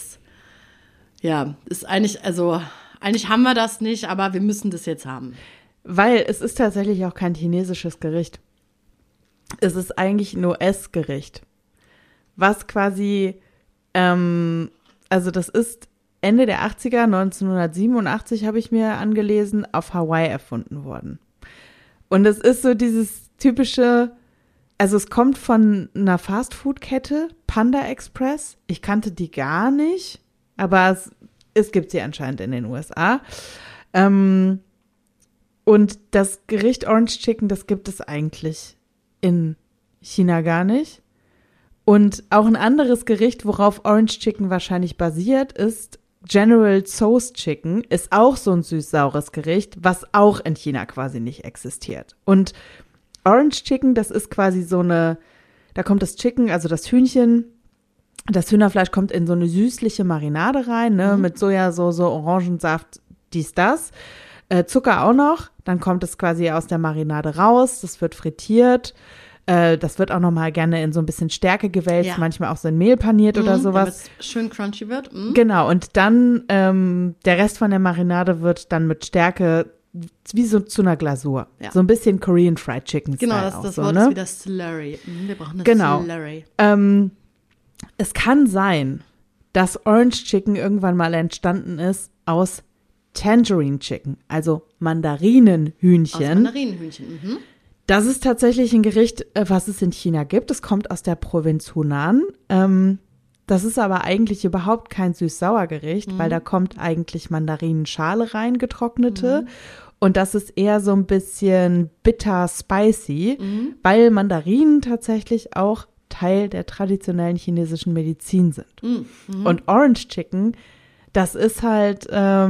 ist eigentlich, also eigentlich haben wir das nicht, aber wir müssen das jetzt haben. Weil es ist tatsächlich auch kein chinesisches Gericht. Es ist eigentlich ein US-Gericht. Was quasi, also das ist Ende der 80er, 1987 habe ich mir angelesen, auf Hawaii erfunden worden. Und es ist so dieses typische, also es kommt von einer Fastfood-Kette, Panda Express. Ich kannte die gar nicht, aber es gibt sie anscheinend in den USA. Und das Gericht Orange Chicken, das gibt es eigentlich in China gar nicht. Und auch ein anderes Gericht, worauf Orange Chicken wahrscheinlich basiert, ist General Tso's Chicken, ist auch so ein süß-saures Gericht, was auch in China quasi nicht existiert. Und Orange Chicken, das ist quasi so eine, da kommt das Chicken, also das Hühnchen, das Hühnerfleisch kommt in so eine süßliche Marinade rein, ne, mit Sojasauce, Orangensaft, dies, das. Zucker auch noch, dann kommt es quasi aus der Marinade raus, das wird frittiert. Das wird auch noch mal gerne in so ein bisschen Stärke gewälzt, manchmal auch so in Mehl paniert oder sowas. Damit es schön crunchy wird. Genau, und dann der Rest von der Marinade wird dann mit Stärke wie so zu einer Glasur. Ja. So ein bisschen Korean Fried Chicken Style. Genau, das so, Wort ne? ist wieder Slurry. Wir brauchen eine Slurry. Es kann sein, dass Orange Chicken irgendwann mal entstanden ist aus Tangerine Chicken, also Mandarinenhühnchen. Aus Mandarinenhühnchen, Das ist tatsächlich ein Gericht, was es in China gibt. Es kommt aus der Provinz Hunan. Das ist aber eigentlich überhaupt kein süß-sauer-Gericht, weil da kommt eigentlich Mandarinenschale rein, getrocknete. Und das ist eher so ein bisschen bitter-spicy, weil Mandarinen tatsächlich auch Teil der traditionellen chinesischen Medizin sind. Und Orange Chicken, das ist halt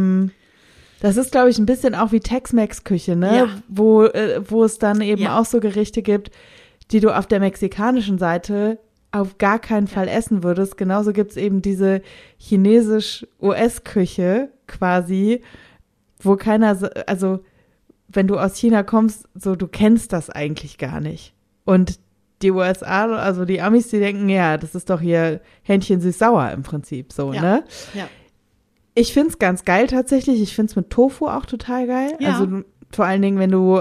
das ist, glaube ich, ein bisschen auch wie Tex-Mex-Küche, ne? Ja. Wo es dann eben auch so Gerichte gibt, die du auf der mexikanischen Seite auf gar keinen Fall essen würdest. Genauso gibt es eben diese chinesisch-US-Küche quasi, wo keiner, also wenn du aus China kommst, so du kennst das eigentlich gar nicht. Und die USA, also die Amis, die denken, ja, das ist doch hier Hähnchen süß-sauer im Prinzip so, ne? Ja. Ich find's ganz geil tatsächlich. Ich find's mit Tofu auch total geil. Ja. Also vor allen Dingen, wenn du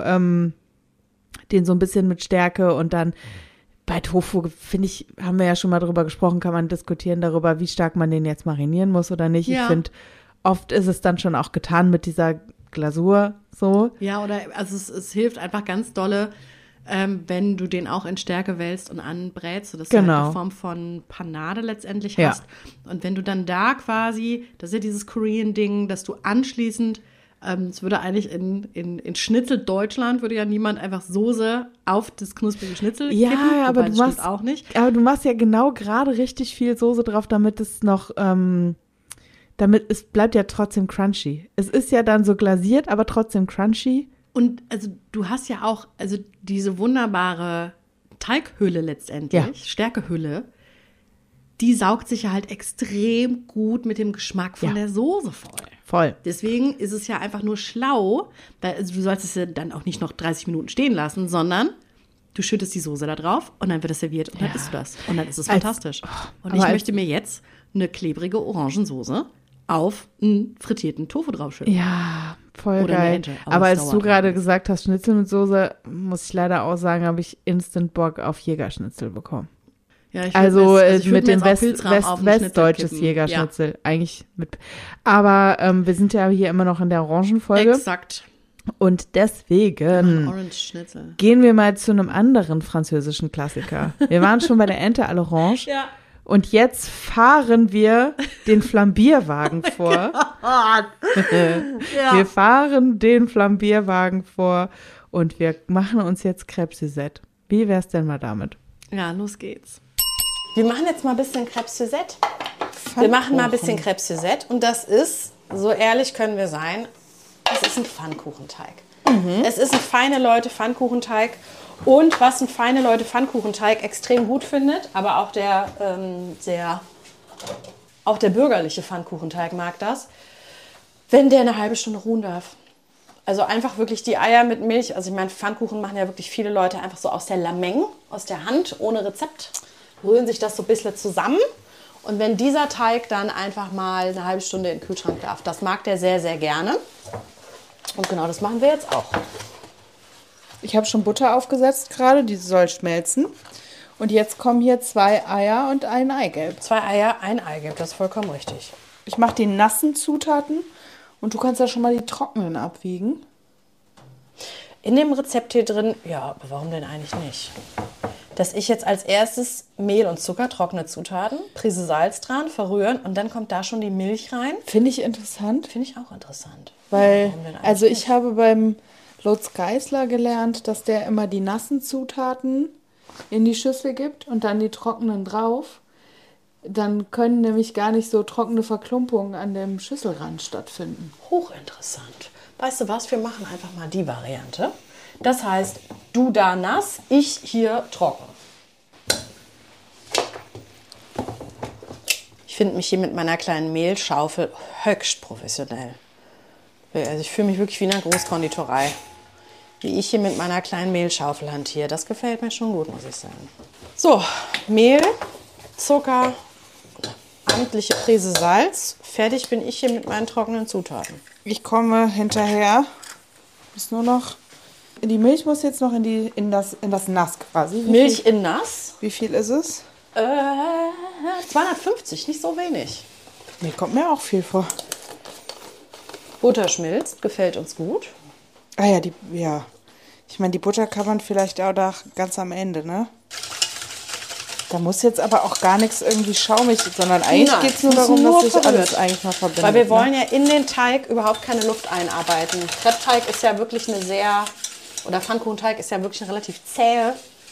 den so ein bisschen mit Stärke und dann bei Tofu, finde ich, haben wir ja schon mal drüber gesprochen, kann man diskutieren darüber, wie stark man den jetzt marinieren muss oder nicht. Ja. Ich finde, oft ist es dann schon auch getan mit dieser Glasur so. Ja, oder also es hilft einfach ganz dolle, wenn du den auch in Stärke wälzt und anbrätst, sodass du halt eine Form von Panade letztendlich hast. Und wenn du dann da quasi, das ist ja dieses Korean-Ding, dass du anschließend, es würde eigentlich in Schnitzel Deutschland, würde ja niemand einfach Soße auf das knusprige Schnitzel kippen, aber das stimmt auch nicht. Aber du machst ja genau gerade richtig viel Soße drauf, damit es noch, es bleibt ja trotzdem crunchy. Es ist ja dann so glasiert, aber trotzdem crunchy. Und also du hast ja auch also diese wunderbare Teighülle letztendlich, Stärkehülle, die saugt sich ja halt extrem gut mit dem Geschmack von der Soße Voll. Deswegen ist es ja einfach nur schlau, weil also du sollst es ja dann auch nicht noch 30 Minuten stehen lassen, sondern du schüttest die Soße da drauf und dann wird es serviert und dann isst du das. Und dann ist es fantastisch. Und ich möchte mir jetzt eine klebrige Orangensoße auf einen frittierten Tofu draufschütten. Ja, voll Oder geil. Ente, aber als es du dauert gerade alles. gesagt hast, Schnitzel mit Soße, muss ich leider auch sagen, habe ich instant Bock auf Jägerschnitzel bekommen. Ja, ich Also würd mir mit dem jetzt auch Pilzrahm auf den Schnitzel westdeutsches kippen. Jägerschnitzel. Eigentlich mit. Aber wir sind ja hier immer noch in der Orangenfolge. Exakt. Und deswegen Orange Schnitzel. gehen wir mal zu einem anderen französischen Klassiker. Wir waren schon bei der Ente à l'Orange. Ja. Und jetzt fahren wir den Flambierwagen vor. Wir fahren den Flambierwagen vor und wir machen uns jetzt Crêpe Suzette. Wie wär's denn mal damit? Ja, los geht's. Wir machen jetzt mal ein bisschen Crêpes Suzette. Wir machen mal ein bisschen Crêpes Suzette und das ist, so ehrlich können wir sein, es ist ein Pfannkuchenteig. Es ist ein feine Leute Pfannkuchenteig und was ein feine Leute Pfannkuchenteig extrem gut findet, aber auch der bürgerliche Pfannkuchenteig mag das, wenn der eine halbe Stunde ruhen darf. Also einfach wirklich die Eier mit Milch. Also ich meine, Pfannkuchen machen ja wirklich viele Leute einfach so aus der Lameng, aus der Hand, ohne Rezept. Rühren sich das so ein bisschen zusammen. Und wenn dieser Teig dann einfach mal eine halbe Stunde in den Kühlschrank darf, das mag der sehr, sehr gerne. Und genau das machen wir jetzt auch. Ich habe schon Butter aufgesetzt gerade, die soll schmelzen. Und jetzt kommen hier 2 Eier und ein Eigelb. 2 Eier, ein Eigelb, das ist vollkommen richtig. Ich mache die nassen Zutaten und du kannst ja schon mal die trockenen abwiegen. In dem Rezept hier drin, ja, aber warum denn eigentlich nicht? Dass ich jetzt als erstes Mehl und Zucker, trockene Zutaten, Prise Salz dran, verrühren und dann kommt da schon die Milch rein. Finde ich interessant. Finde ich auch interessant. Weil, also ich habe beim Lutz Geisler gelernt, dass der immer die nassen Zutaten in die Schüssel gibt und dann die trockenen drauf. Dann können nämlich gar nicht so trockene Verklumpungen an dem Schüsselrand stattfinden. Hochinteressant. Weißt du was, wir machen einfach mal die Variante. Das heißt, du da nass, ich hier trocken. Ich finde mich hier mit meiner kleinen Mehlschaufel höchst professionell. Also ich fühle mich wirklich wie in einer Großkonditorei. Wie ich hier mit meiner kleinen Mehlschaufel hantiere. Das gefällt mir schon gut, muss ich sagen. So, Mehl, Zucker, amtliche Prise Salz. Fertig bin ich hier mit meinen trockenen Zutaten. Ich komme hinterher. Ist nur noch. Die Milch muss jetzt noch in das Nass quasi. Milch in Nass. Wie viel ist es? 250, nicht so wenig. Mir kommt mir auch viel vor. Butter schmilzt, gefällt uns gut. Ah ja, ich meine, die Butter kann man vielleicht auch da ganz am Ende, ne? Da muss jetzt aber auch gar nichts irgendwie schaumig, sondern eigentlich geht es nur darum, dass sich alles eigentlich mal verbindet. Weil wir wollen ja in den Teig überhaupt keine Luft einarbeiten. Crepe-Teig ist ja wirklich oder Pfannkuchenteig ist ja wirklich eine relativ zähe.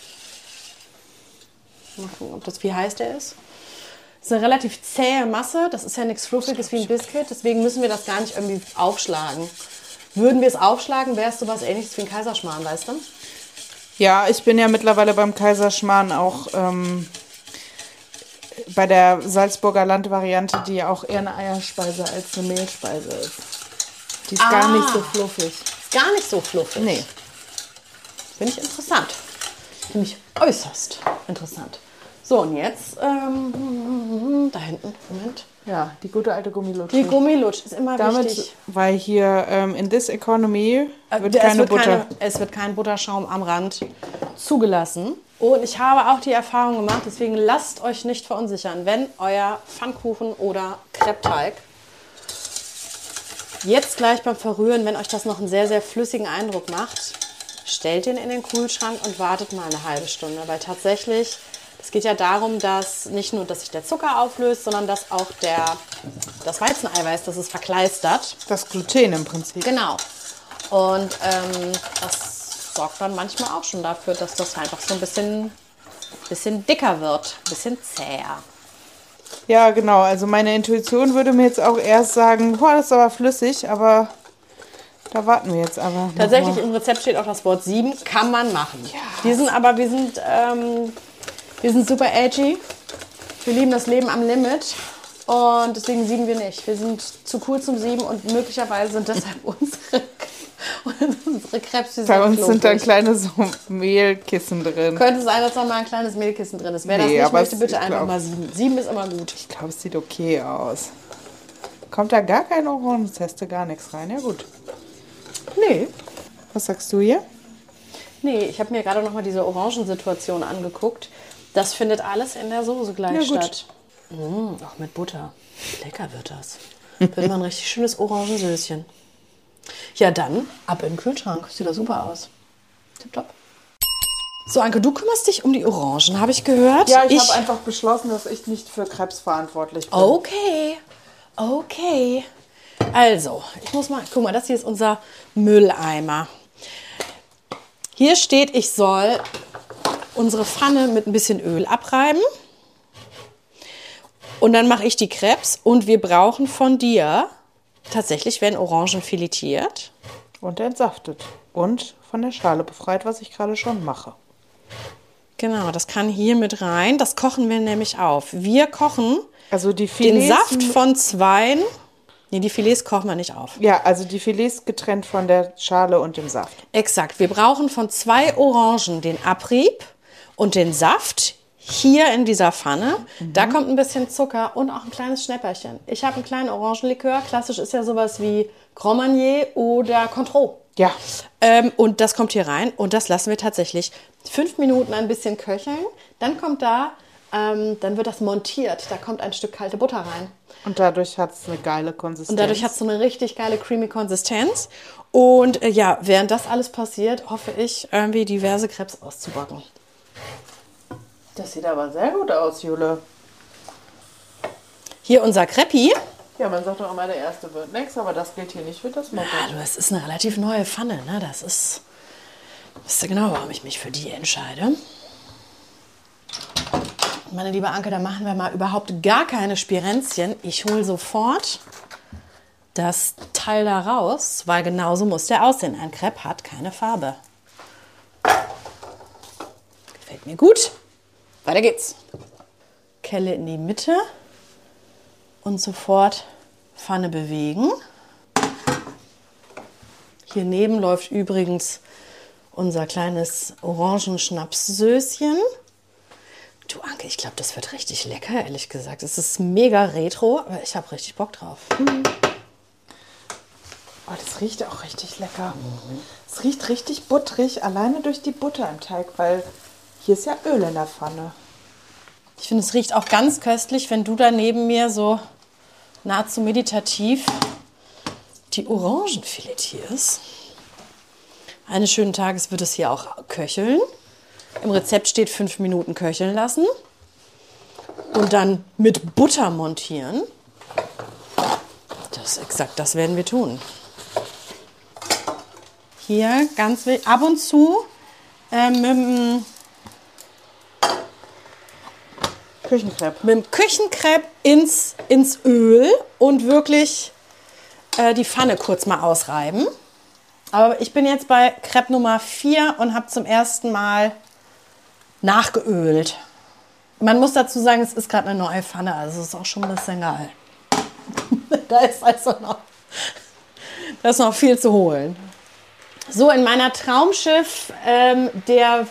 Mal gucken, wie heiß der ist. Das ist eine relativ zähe Masse. Das ist ja nichts Fluffiges wie ein Biscuit. Deswegen müssen wir das gar nicht irgendwie aufschlagen. Würden wir es aufschlagen, wäre es sowas Ähnliches wie ein Kaiserschmarrn, weißt du? Ja, ich bin ja mittlerweile beim Kaiserschmarrn auch bei der Salzburger Landvariante, die auch eher eine Eierspeise als eine Mehlspeise ist. Die ist gar nicht so fluffig. Ist gar nicht so fluffig? Nee. Finde ich interessant. Finde ich äußerst interessant. So, und jetzt, da hinten, Moment. Ja, die gute alte Gummilutsch. Die Gummilutsch ist immer wichtig. Weil hier in this economy wird keine Butter. Es wird kein Butterschaum am Rand zugelassen. Und ich habe auch die Erfahrung gemacht, deswegen lasst euch nicht verunsichern, wenn euer Pfannkuchen oder Crepe-Teig jetzt gleich beim Verrühren, wenn euch das noch einen sehr, sehr flüssigen Eindruck macht, stellt ihn in den Kühlschrank und wartet mal eine halbe Stunde. Weil tatsächlich, es geht ja darum, dass nicht nur, dass sich der Zucker auflöst, sondern dass auch das Weizeneiweiß, das ist verkleistert. Das Gluten im Prinzip. Genau. Und das sorgt dann manchmal auch schon dafür, dass das einfach so ein bisschen dicker wird, ein bisschen zäher. Ja, genau. Also meine Intuition würde mir jetzt auch erst sagen, boah, das ist aber flüssig, aber da warten wir jetzt aber. Tatsächlich im Rezept steht auch das Wort 7, kann man machen. Ja. Wir sind super edgy. Wir lieben das Leben am Limit. Und deswegen sieben wir nicht. Wir sind zu cool zum Sieben und möglicherweise sind deshalb unsere Crêpes. Bei uns sind da kleine so Mehlkissen drin. Könnte sein, dass da mal ein kleines Mehlkissen drin ist. Wer das nicht möchte, bitte einfach mal sieben. 7 ist immer gut. Ich glaube, es sieht okay aus. Kommt da gar kein Orangenzeste, gar nichts rein? Ja gut. Nee. Was sagst du hier? Nee, ich habe mir gerade noch mal diese Orangensituation angeguckt. Das findet alles in der Soße gleich statt. Auch mit Butter. Lecker wird das. Wird mal ein richtig schönes Orangensößchen. Ja, dann ab in den Kühlschrank. Sieht doch super aus. Tipptopp. So, Anke, du kümmerst dich um die Orangen, habe ich gehört. Ja, ich habe einfach beschlossen, dass ich nicht für Crêpes verantwortlich bin. Okay. Also, ich muss mal, guck mal, das hier ist unser Mülleimer. Hier steht, ich soll unsere Pfanne mit ein bisschen Öl abreiben. Und dann mache ich die Crepes und wir brauchen von dir, tatsächlich werden Orangen filetiert. Und entsaftet. Und von der Schale befreit, was ich gerade schon mache. Genau, das kann hier mit rein. Das kochen wir nämlich auf. Wir kochen Also die den Filets, Saft von zweien. Nee, die Filets kochen wir nicht auf. Ja, also die Filets getrennt von der Schale und dem Saft. Exakt. Wir brauchen von 2 Orangen den Abrieb und den Saft hier in dieser Pfanne. Da kommt ein bisschen Zucker und auch ein kleines Schnäpperchen. Ich habe einen kleinen Orangenlikör. Klassisch ist ja sowas wie Grand Marnier oder Cointreau. Ja. Und das kommt hier rein und das lassen wir tatsächlich 5 Minuten ein bisschen köcheln. Dann kommt dann wird das montiert. Da kommt ein Stück kalte Butter rein. Und dadurch hat es eine geile Konsistenz. Und dadurch hat es so eine richtig geile, creamy Konsistenz. Und ja, während das alles passiert, hoffe ich, irgendwie diverse Crepes auszubacken. Das sieht aber sehr gut aus, Jule. Hier unser Crepi. Ja, man sagt doch immer, der erste wird nichts, aber das gilt hier nicht für das Motto. Ja, das ist eine relativ neue Pfanne, ne? Wisst ihr genau, warum ich mich für die entscheide? Meine liebe Anke, da machen wir mal überhaupt gar keine Spirenzchen. Ich hole sofort das Teil da raus, weil genauso muss der aussehen. Ein Crepe hat keine Farbe. Gefällt mir gut. Weiter geht's. Kelle in die Mitte und sofort Pfanne bewegen. Hier neben läuft übrigens unser kleines Orangenschnapssöschen. Du Anke, ich glaube, das wird richtig lecker, ehrlich gesagt. Es ist mega retro, aber ich habe richtig Bock drauf. Oh, das riecht auch richtig lecker. Es riecht richtig butterig, alleine durch die Butter im Teig, weil hier ist ja Öl in der Pfanne. Ich finde, es riecht auch ganz köstlich, wenn du da neben mir so nahezu meditativ die Orangen filetierst. Eines schönen Tages wird es hier auch köcheln. Im Rezept steht 5 Minuten köcheln lassen und dann mit Butter montieren. Das werden wir tun. Hier ganz wichtig, ab und zu Küchenkrepp. mit dem Küchenkrepp ins Öl und wirklich die Pfanne kurz mal ausreiben. Aber ich bin jetzt bei Crepe Nummer 4 und habe zum ersten Mal nachgeölt. Man muss dazu sagen, es ist gerade eine neue Pfanne, also es ist auch schon ein bisschen geil. Da ist noch viel zu holen. So, in meiner Traumschiff, der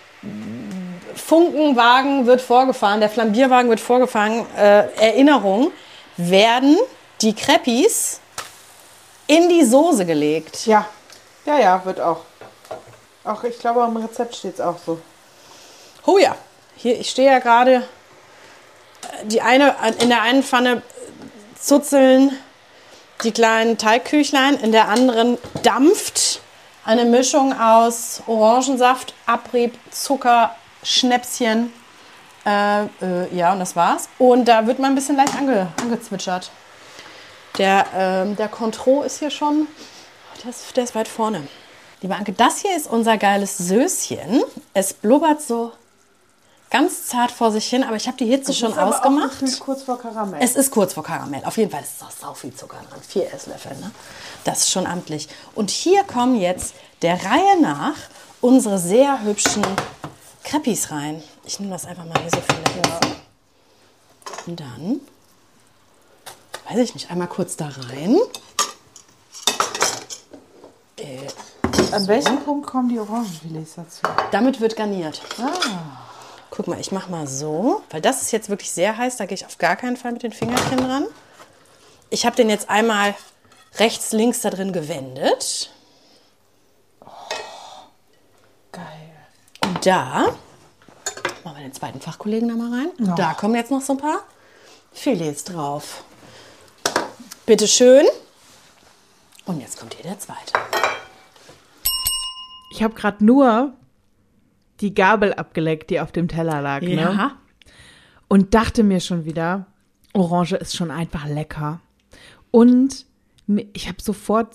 Funkenwagen wird vorgefahren, der Flambierwagen wird vorgefahren, Erinnerung, werden die Crepis in die Soße gelegt. Ja, wird auch. Auch ich glaube, am Rezept steht es auch so. Oh ja, hier, ich stehe ja gerade, in der einen Pfanne zuzeln die kleinen Teigküchlein, in der anderen dampft eine Mischung aus Orangensaft, Abrieb, Zucker, Schnäpschen. Ja, und das war's. Und da wird mal ein bisschen leicht angezwitschert. Der Cointreau ist hier schon, der ist weit vorne. Liebe Anke, das hier ist unser geiles Söschen. Es blubbert so ganz zart vor sich hin, aber ich habe die Hitze schon ausgemacht. Es ist kurz vor Karamell. Es ist kurz vor Karamell. Auf jeden Fall ist es auch sau viel Zucker dran. 4 Esslöffel, ne? Das ist schon amtlich. Und hier kommen jetzt der Reihe nach unsere sehr hübschen Crepis rein. Ich nehme das einfach mal hier so von der Hitze. Und dann, weiß ich nicht, einmal kurz da rein. An welchem Punkt kommen die Orangenfilets dazu? Damit wird garniert. Guck mal, ich mache mal so, weil das ist jetzt wirklich sehr heiß, da gehe ich auf gar keinen Fall mit den Fingerchen dran. Ich habe den jetzt einmal rechts, links da drin gewendet. Geil. Und da machen wir den zweiten Fachkollegen da mal rein. Und da kommen jetzt noch so ein paar Filets drauf. Bitte schön. Und jetzt kommt hier der zweite. Ich habe gerade nur die Gabel abgeleckt, die auf dem Teller lag. Ja. Ne? Und dachte mir schon wieder, Orange ist schon einfach lecker. Und ich habe sofort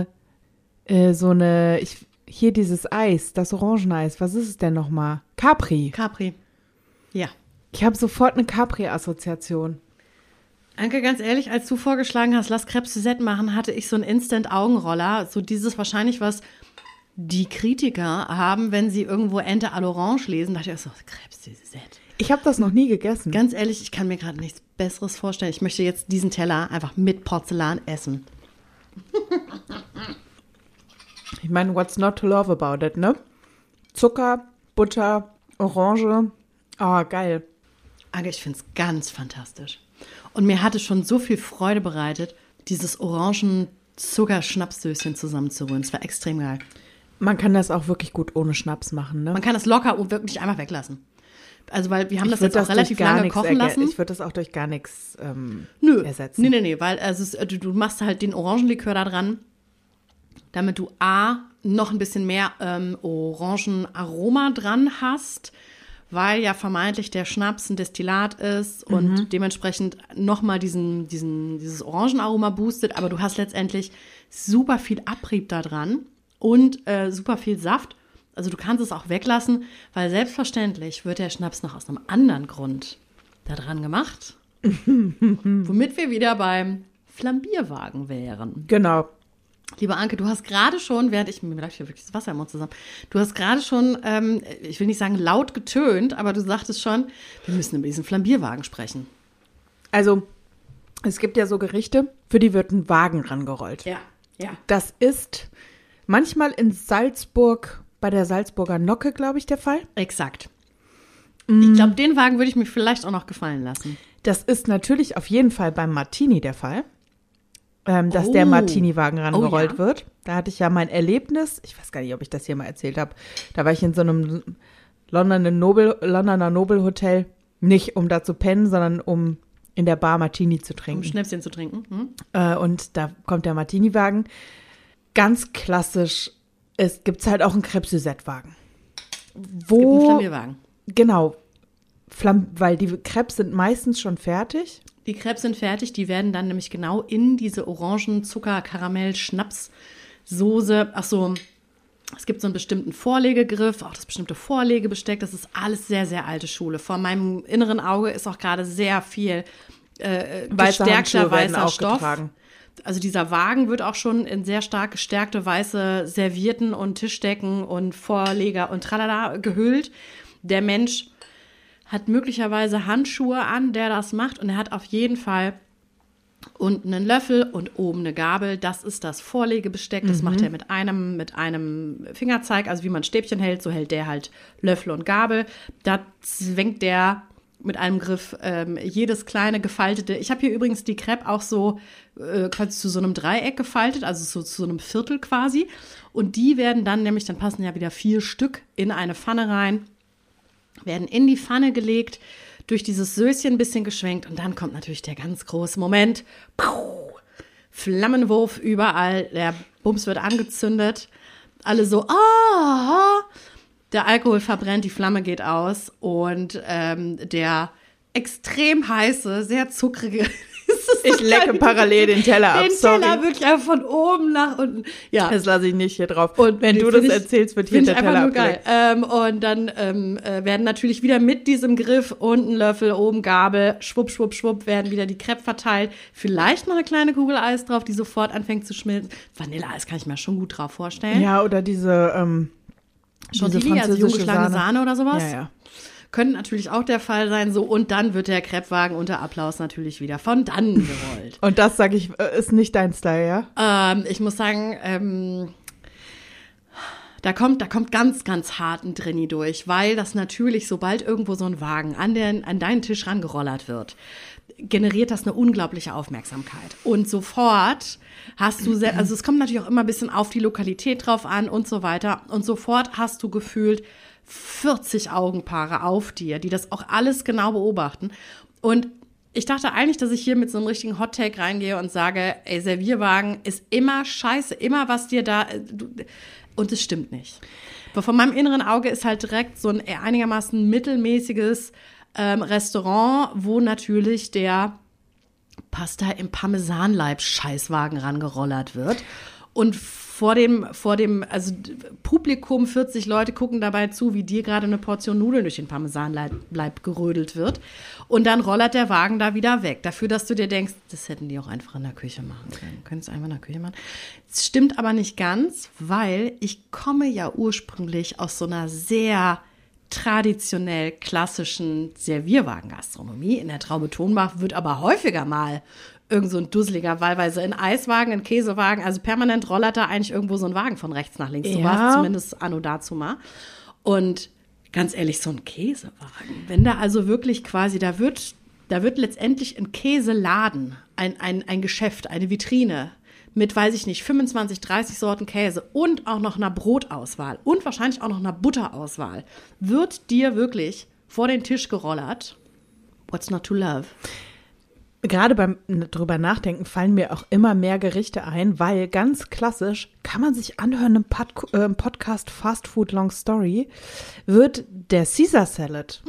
hier dieses Eis, das Orangeneis, was ist es denn nochmal? Capri. Capri. Ja. Ich habe sofort eine Capri-Assoziation. Anke, ganz ehrlich, als du vorgeschlagen hast, lass Crêpes Suzette machen, hatte ich so einen Instant-Augenroller. So dieses wahrscheinlich, was die Kritiker haben, wenn sie irgendwo Ente à l'Orange lesen. Da dachte ich so, Crêpes Suzette. Ich habe das noch nie gegessen. Ganz ehrlich, ich kann mir gerade nichts Besseres vorstellen. Ich möchte jetzt diesen Teller einfach mit Porzellan essen. Ich meine, what's not to love about it, ne? Zucker, Butter, Orange. Oh, geil. Anke, ich finde es ganz fantastisch. Und mir hat es schon so viel Freude bereitet, dieses Orangen-Zucker-Schnapsdöschen zusammenzurühren. Es war extrem geil. Man kann das auch wirklich gut ohne Schnaps machen, ne? Man kann das locker und wirklich einfach weglassen. Also, weil wir haben das jetzt auch relativ lange kochen lassen. Ich würde das auch durch gar nichts ersetzen. Nee, weil du machst halt den Orangenlikör da dran, damit du noch ein bisschen mehr Orangenaroma dran hast, weil ja vermeintlich der Schnaps ein Destillat ist und dementsprechend nochmal dieses Orangenaroma boostet, aber du hast letztendlich super viel Abrieb da dran und super viel Saft. Also du kannst es auch weglassen, weil selbstverständlich wird der Schnaps noch aus einem anderen Grund da dran gemacht, womit wir wieder beim Flambierwagen wären. Genau. Liebe Anke, du hast gerade schon, während mir läuft hier wirklich das Wasser im Mund zusammen, du hast gerade schon, ich will nicht sagen laut getönt, aber du sagtest schon, wir müssen über diesen Flambierwagen sprechen. Also, es gibt ja so Gerichte, für die wird ein Wagen rangerollt. Ja. Das ist manchmal in Salzburg, bei der Salzburger Nocke, glaube ich, der Fall. Exakt. Ich glaube, den Wagen würde ich mir vielleicht auch noch gefallen lassen. Das ist natürlich auf jeden Fall beim Martini der Fall. Dass der Martini-Wagen rangerollt wird. Da hatte ich ja mein Erlebnis, ich weiß gar nicht, ob ich das hier mal erzählt habe, da war ich in so einem Londoner Nobel Hotel, nicht um da zu pennen, sondern um in der Bar Martini zu trinken. Um Schnäpschen zu trinken. Und da kommt der Martini-Wagen. Ganz klassisch, es gibt halt auch einen Crêpes Suzette-Wagen. Es gibt einen Flambierwagen. Genau, weil die Crêpes sind meistens schon fertig. Die Crêpes sind fertig, die werden dann nämlich genau in diese Orangen-Zucker-Karamell-Schnapssoße, es gibt so einen bestimmten Vorlegegriff, auch das bestimmte Vorlegebesteck, das ist alles sehr, sehr alte Schule. Vor meinem inneren Auge ist auch gerade sehr viel gestärkter weißer Stoff. Getragen. Also dieser Wagen wird auch schon in sehr stark gestärkte weiße Servietten und Tischdecken und Vorleger und tralala gehüllt. Der Mensch hat möglicherweise Handschuhe an, der das macht. Und er hat auf jeden Fall unten einen Löffel und oben eine Gabel. Das ist das Vorlegebesteck. Das macht er mit einem Fingerzeig. Also wie man Stäbchen hält, so hält der halt Löffel und Gabel. Da zwängt der mit einem Griff jedes kleine gefaltete. Ich habe hier übrigens die Crêpe auch so quasi zu so einem Dreieck gefaltet, also so zu so einem Viertel quasi. Und die werden dann passen ja wieder 4 Stück in eine Pfanne rein, werden in die Pfanne gelegt, durch dieses Söschen ein bisschen geschwenkt und dann kommt natürlich der ganz große Moment. Puh, Flammenwurf überall, der Bums wird angezündet. Alle so, der Alkohol verbrennt, die Flamme geht aus und der extrem heiße, sehr zuckrige Ich lecke parallel den Teller ab, sorry. Den Teller wirklich einfach von oben nach unten. Ja. Das lasse ich nicht hier drauf. Und wenn du das erzählst, wird hier der Teller abgeleckt. Und dann werden natürlich wieder mit diesem Griff unten Löffel, oben Gabel, schwupp, schwupp, schwupp, werden wieder die Crêpe verteilt. Vielleicht noch eine kleine Kugel Eis drauf, die sofort anfängt zu schmilzen. Vanilleeis kann ich mir schon gut drauf vorstellen. Ja, oder diese Chantilly, also jung geschlagene Sahne oder sowas. Ja. Könnte natürlich auch der Fall sein. So, und dann wird der Crêpewagen unter Applaus natürlich wieder von dannen gerollt. Und das, sage ich, ist nicht dein Style, ja? Ich muss sagen, da kommt ganz, ganz hart ein Drenni durch, weil das natürlich, sobald irgendwo so ein Wagen an deinen Tisch rangerollert wird, generiert das eine unglaubliche Aufmerksamkeit. Und sofort hast du, also es kommt natürlich auch immer ein bisschen auf die Lokalität drauf an und so weiter. Und sofort hast du gefühlt 40 Augenpaare auf dir, die das auch alles genau beobachten. Und ich dachte eigentlich, dass ich hier mit so einem richtigen Hot-Take reingehe und sage, ey, Servierwagen ist immer scheiße, immer was dir da... Und es stimmt nicht. Aber von meinem inneren Auge ist halt direkt so ein einigermaßen mittelmäßiges Restaurant, wo natürlich der Pasta im Parmesanleib-Scheißwagen rangerollert wird. Und vor dem, also Publikum, 40 Leute gucken dabei zu, wie dir gerade eine Portion Nudeln durch den Parmesanleib gerödelt wird. Und dann rollert der Wagen da wieder weg. Dafür, dass du dir denkst, das hätten die auch einfach in der Küche machen können. Können es einfach in der Küche machen. Es stimmt aber nicht ganz, weil ich komme ja ursprünglich aus so einer sehr traditionell klassischen Servierwagen-Gastronomie. In der Traube Tonbach wird aber häufiger mal irgend so ein dusseliger, wahlweise in Eiswagen, in Käsewagen, also permanent rollert da eigentlich irgendwo so ein Wagen von rechts nach links. So war es zumindest anno dazu mal. Und ganz ehrlich, so ein Käsewagen, wenn da also wirklich quasi, da wird letztendlich ein Käseladen, ein Geschäft, eine Vitrine mit, weiß ich nicht, 25, 30 Sorten Käse und auch noch einer Brotauswahl und wahrscheinlich auch noch einer Butterauswahl, wird dir wirklich vor den Tisch gerollert. What's not to love? Gerade beim drüber nachdenken fallen mir auch immer mehr Gerichte ein, weil ganz klassisch kann man sich anhören im Podcast Fast Food Long Story wird der Caesar Salad.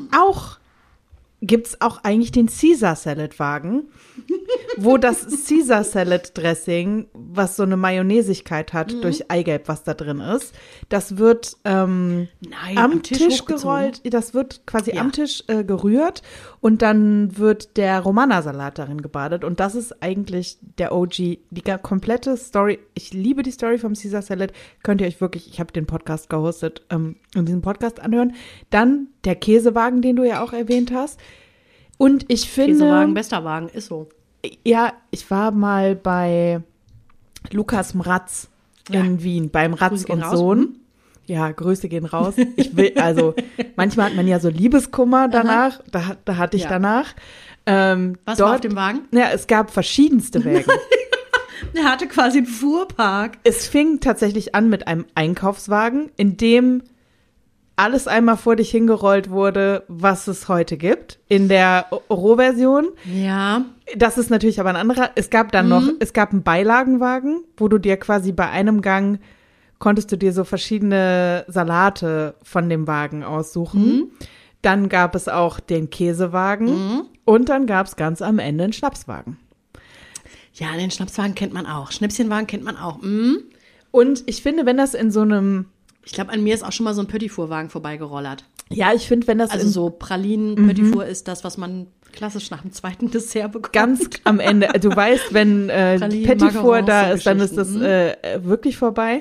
Gibt's auch eigentlich den Caesar Salad Wagen, wo das Caesar Salad Dressing, was so eine Mayonnaissigkeit hat durch Eigelb, was da drin ist, das wird am Tisch gerollt, das wird quasi am Tisch gerührt und dann wird der Romana-Salat darin gebadet und das ist eigentlich der OG, die komplette Story. Ich liebe die Story vom Caesar Salad, könnt ihr euch wirklich, ich habe den Podcast gehostet, in diesem Podcast anhören. Dann der Käsewagen, den du ja auch erwähnt hast. Und ich finde. Käsewagen, bester Wagen, ist so. Ja, ich war mal bei Lukas Mratz in Wien, beim Ratz und Sohn. Ja, Grüße gehen raus. Manchmal hat man ja so Liebeskummer danach. Da hatte ich danach. Was war auf dem Wagen? Ja, es gab verschiedenste Wägen. Er hatte quasi einen Fuhrpark. Es fing tatsächlich an mit einem Einkaufswagen, in dem alles einmal vor dich hingerollt wurde, was es heute gibt, in der Rohversion. Ja. Das ist natürlich aber ein anderer. Es gab dann noch, es gab einen Beilagenwagen, wo du dir quasi bei einem Gang konntest du dir so verschiedene Salate von dem Wagen aussuchen. Dann gab es auch den Käsewagen und dann gab es ganz am Ende einen Schnapswagen. Ja, den Schnapswagen kennt man auch. Schnäpschenwagen kennt man auch. Und ich finde, wenn das in so einem Ich glaube, an mir ist auch schon mal so ein Petit-Four-Wagen vorbeigerollert. Ja, ich finde, wenn das also so Pralinen-Petit-Four ist das, was man klassisch nach dem zweiten Dessert bekommt. Ganz am Ende. Du weißt, wenn Petit-Four da ist, dann ist das wirklich vorbei.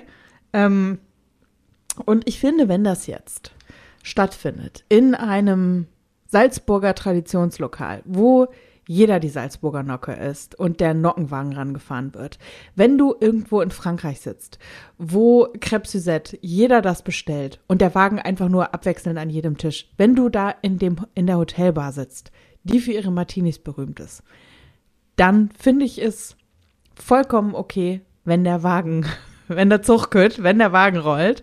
Und ich finde, wenn das jetzt stattfindet in einem Salzburger Traditionslokal, wo jeder die Salzburger Nocke isst und der Nockenwagen rangefahren wird. Wenn du irgendwo in Frankreich sitzt, wo Crêpe Suzette jeder das bestellt und der Wagen einfach nur abwechselnd an jedem Tisch, wenn du da in der Hotelbar sitzt, die für ihre Martinis berühmt ist, dann finde ich es vollkommen okay, wenn der Wagen rollt.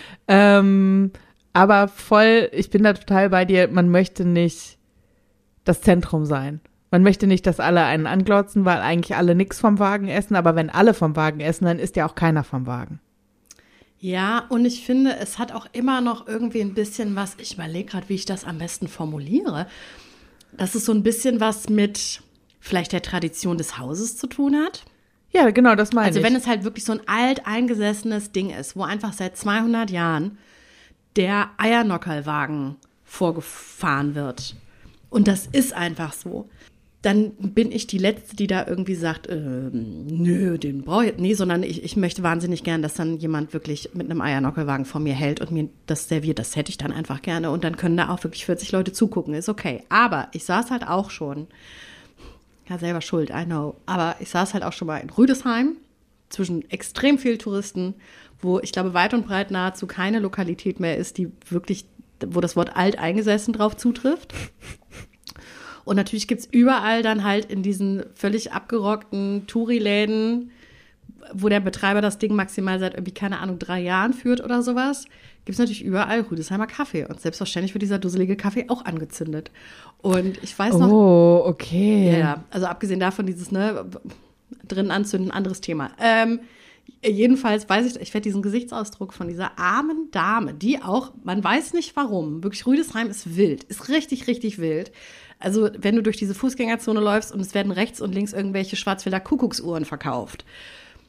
Aber ich bin da total bei dir, man möchte nicht das Zentrum sein. Man möchte nicht, dass alle einen anglotzen, weil eigentlich alle nichts vom Wagen essen. Aber wenn alle vom Wagen essen, dann isst ja auch keiner vom Wagen. Ja, und ich finde, es hat auch immer noch irgendwie ein bisschen was, ich überlege gerade, wie ich das am besten formuliere, dass es so ein bisschen was mit vielleicht der Tradition des Hauses zu tun hat. Ja, genau, das meine ich. Also wenn es halt wirklich so ein alteingesessenes Ding ist, wo einfach seit 200 Jahren der Eiernockerlwagen vorgefahren wird. Und das ist einfach so. Dann bin ich die Letzte, die da irgendwie sagt, nö, den brauche ich nicht, sondern ich möchte wahnsinnig gern, dass dann jemand wirklich mit einem Eiernockelwagen vor mir hält und mir das serviert. Das hätte ich dann einfach gerne und dann können da auch wirklich 40 Leute zugucken, ist okay. Aber ich saß halt auch schon, ja selber schuld, I know, aber ich saß halt auch schon mal in Rüdesheim zwischen extrem viel Touristen, wo ich glaube weit und breit nahezu keine Lokalität mehr ist, die wirklich, wo das Wort alt eingesessen drauf zutrifft. Und natürlich gibt's überall dann halt in diesen völlig abgerockten Touri-Läden, wo der Betreiber das Ding maximal seit irgendwie, keine Ahnung, 3 Jahren führt oder sowas, gibt's natürlich überall Rüdesheimer Kaffee. Und selbstverständlich wird dieser dusselige Kaffee auch angezündet. Und ich weiß noch. Oh, okay. Ja, also abgesehen davon dieses, drin anzünden, anderes Thema. Jedenfalls weiß ich werde diesen Gesichtsausdruck von dieser armen Dame, die auch, man weiß nicht warum, wirklich Rüdesheim ist wild, ist richtig, richtig wild. Also wenn du durch diese Fußgängerzone läufst und es werden rechts und links irgendwelche Schwarzwälder Kuckucksuhren verkauft.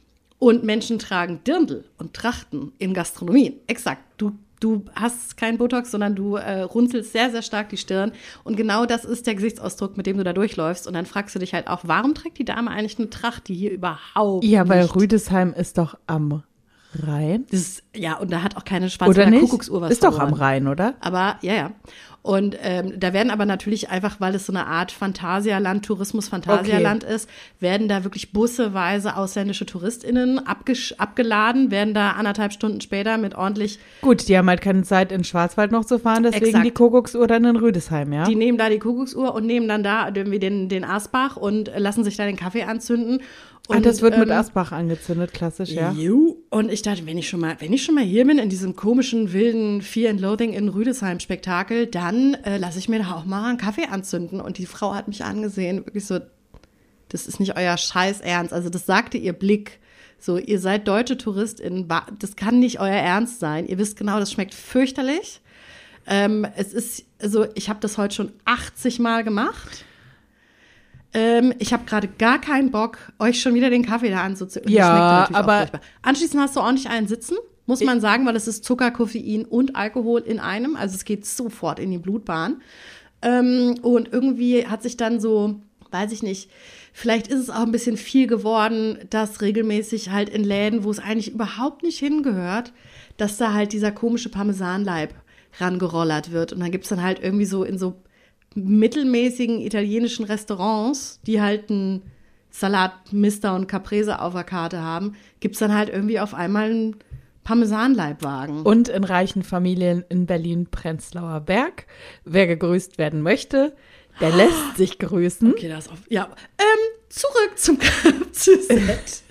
Und Menschen tragen Dirndl und Trachten in Gastronomien. Exakt. Du hast keinen Botox, sondern du runzelst sehr, sehr stark die Stirn. Und genau das ist der Gesichtsausdruck, mit dem du da durchläufst. Und dann fragst du dich halt auch, warum trägt die Dame eigentlich eine Tracht, die hier überhaupt Ja, weil nicht... Rüdesheim ist doch am Rhein. Ja, und da hat auch keine schwarze Oder nicht? Kuckucksuhr was Ist verloren. doch am Rhein, oder? Aber, ja. Und da werden aber natürlich einfach, weil es so eine Art Phantasialand, Tourismus-Phantasialand ist, werden da wirklich busseweise ausländische TouristInnen abgeladen, werden da 1,5 Stunden später mit ordentlich... Gut, die haben halt keine Zeit, in Schwarzwald noch zu fahren, deswegen Exakt. die Kuckucksuhr dann in Rüdesheim, ja? Die nehmen da die Kuckucksuhr und nehmen dann da irgendwie den Asbach und lassen sich da den Kaffee anzünden. Und, das wird mit Asbach angezündet, klassisch, ja? Und ich dachte, wenn ich schon mal hier bin, in diesem komischen, wilden Fear and Loathing in Rüdesheim-Spektakel, dann lasse ich mir da auch mal einen Kaffee anzünden. Und die Frau hat mich angesehen, wirklich so, das ist nicht euer Scheiß Ernst. Also das sagte ihr Blick. So, ihr seid deutsche TouristInnen, das kann nicht euer Ernst sein. Ihr wisst genau, das schmeckt fürchterlich. Es ist, also ich habe das heute schon 80 Mal gemacht. Ich habe gerade gar keinen Bock, euch schon wieder den Kaffee da anzuziehen. Ja, aber anschließend hast du ordentlich einen sitzen, muss man sagen, weil es ist Zucker, Koffein und Alkohol in einem. Also es geht sofort in die Blutbahn. Und irgendwie hat sich dann so, weiß ich nicht, vielleicht ist es auch ein bisschen viel geworden, dass regelmäßig halt in Läden, wo es eigentlich überhaupt nicht hingehört, dass da halt dieser komische Parmesanleib rangerollert wird. Und dann gibt's dann halt irgendwie so in so mittelmäßigen italienischen Restaurants, die halt einen Salat Mister und Caprese auf der Karte haben, gibt's dann halt irgendwie auf einmal einen Parmesanleibwagen. Und in reichen Familien in Berlin-Prenzlauer Berg, wer gegrüßt werden möchte, der lässt sich grüßen. Okay, das auf. Ja, zurück zum Set.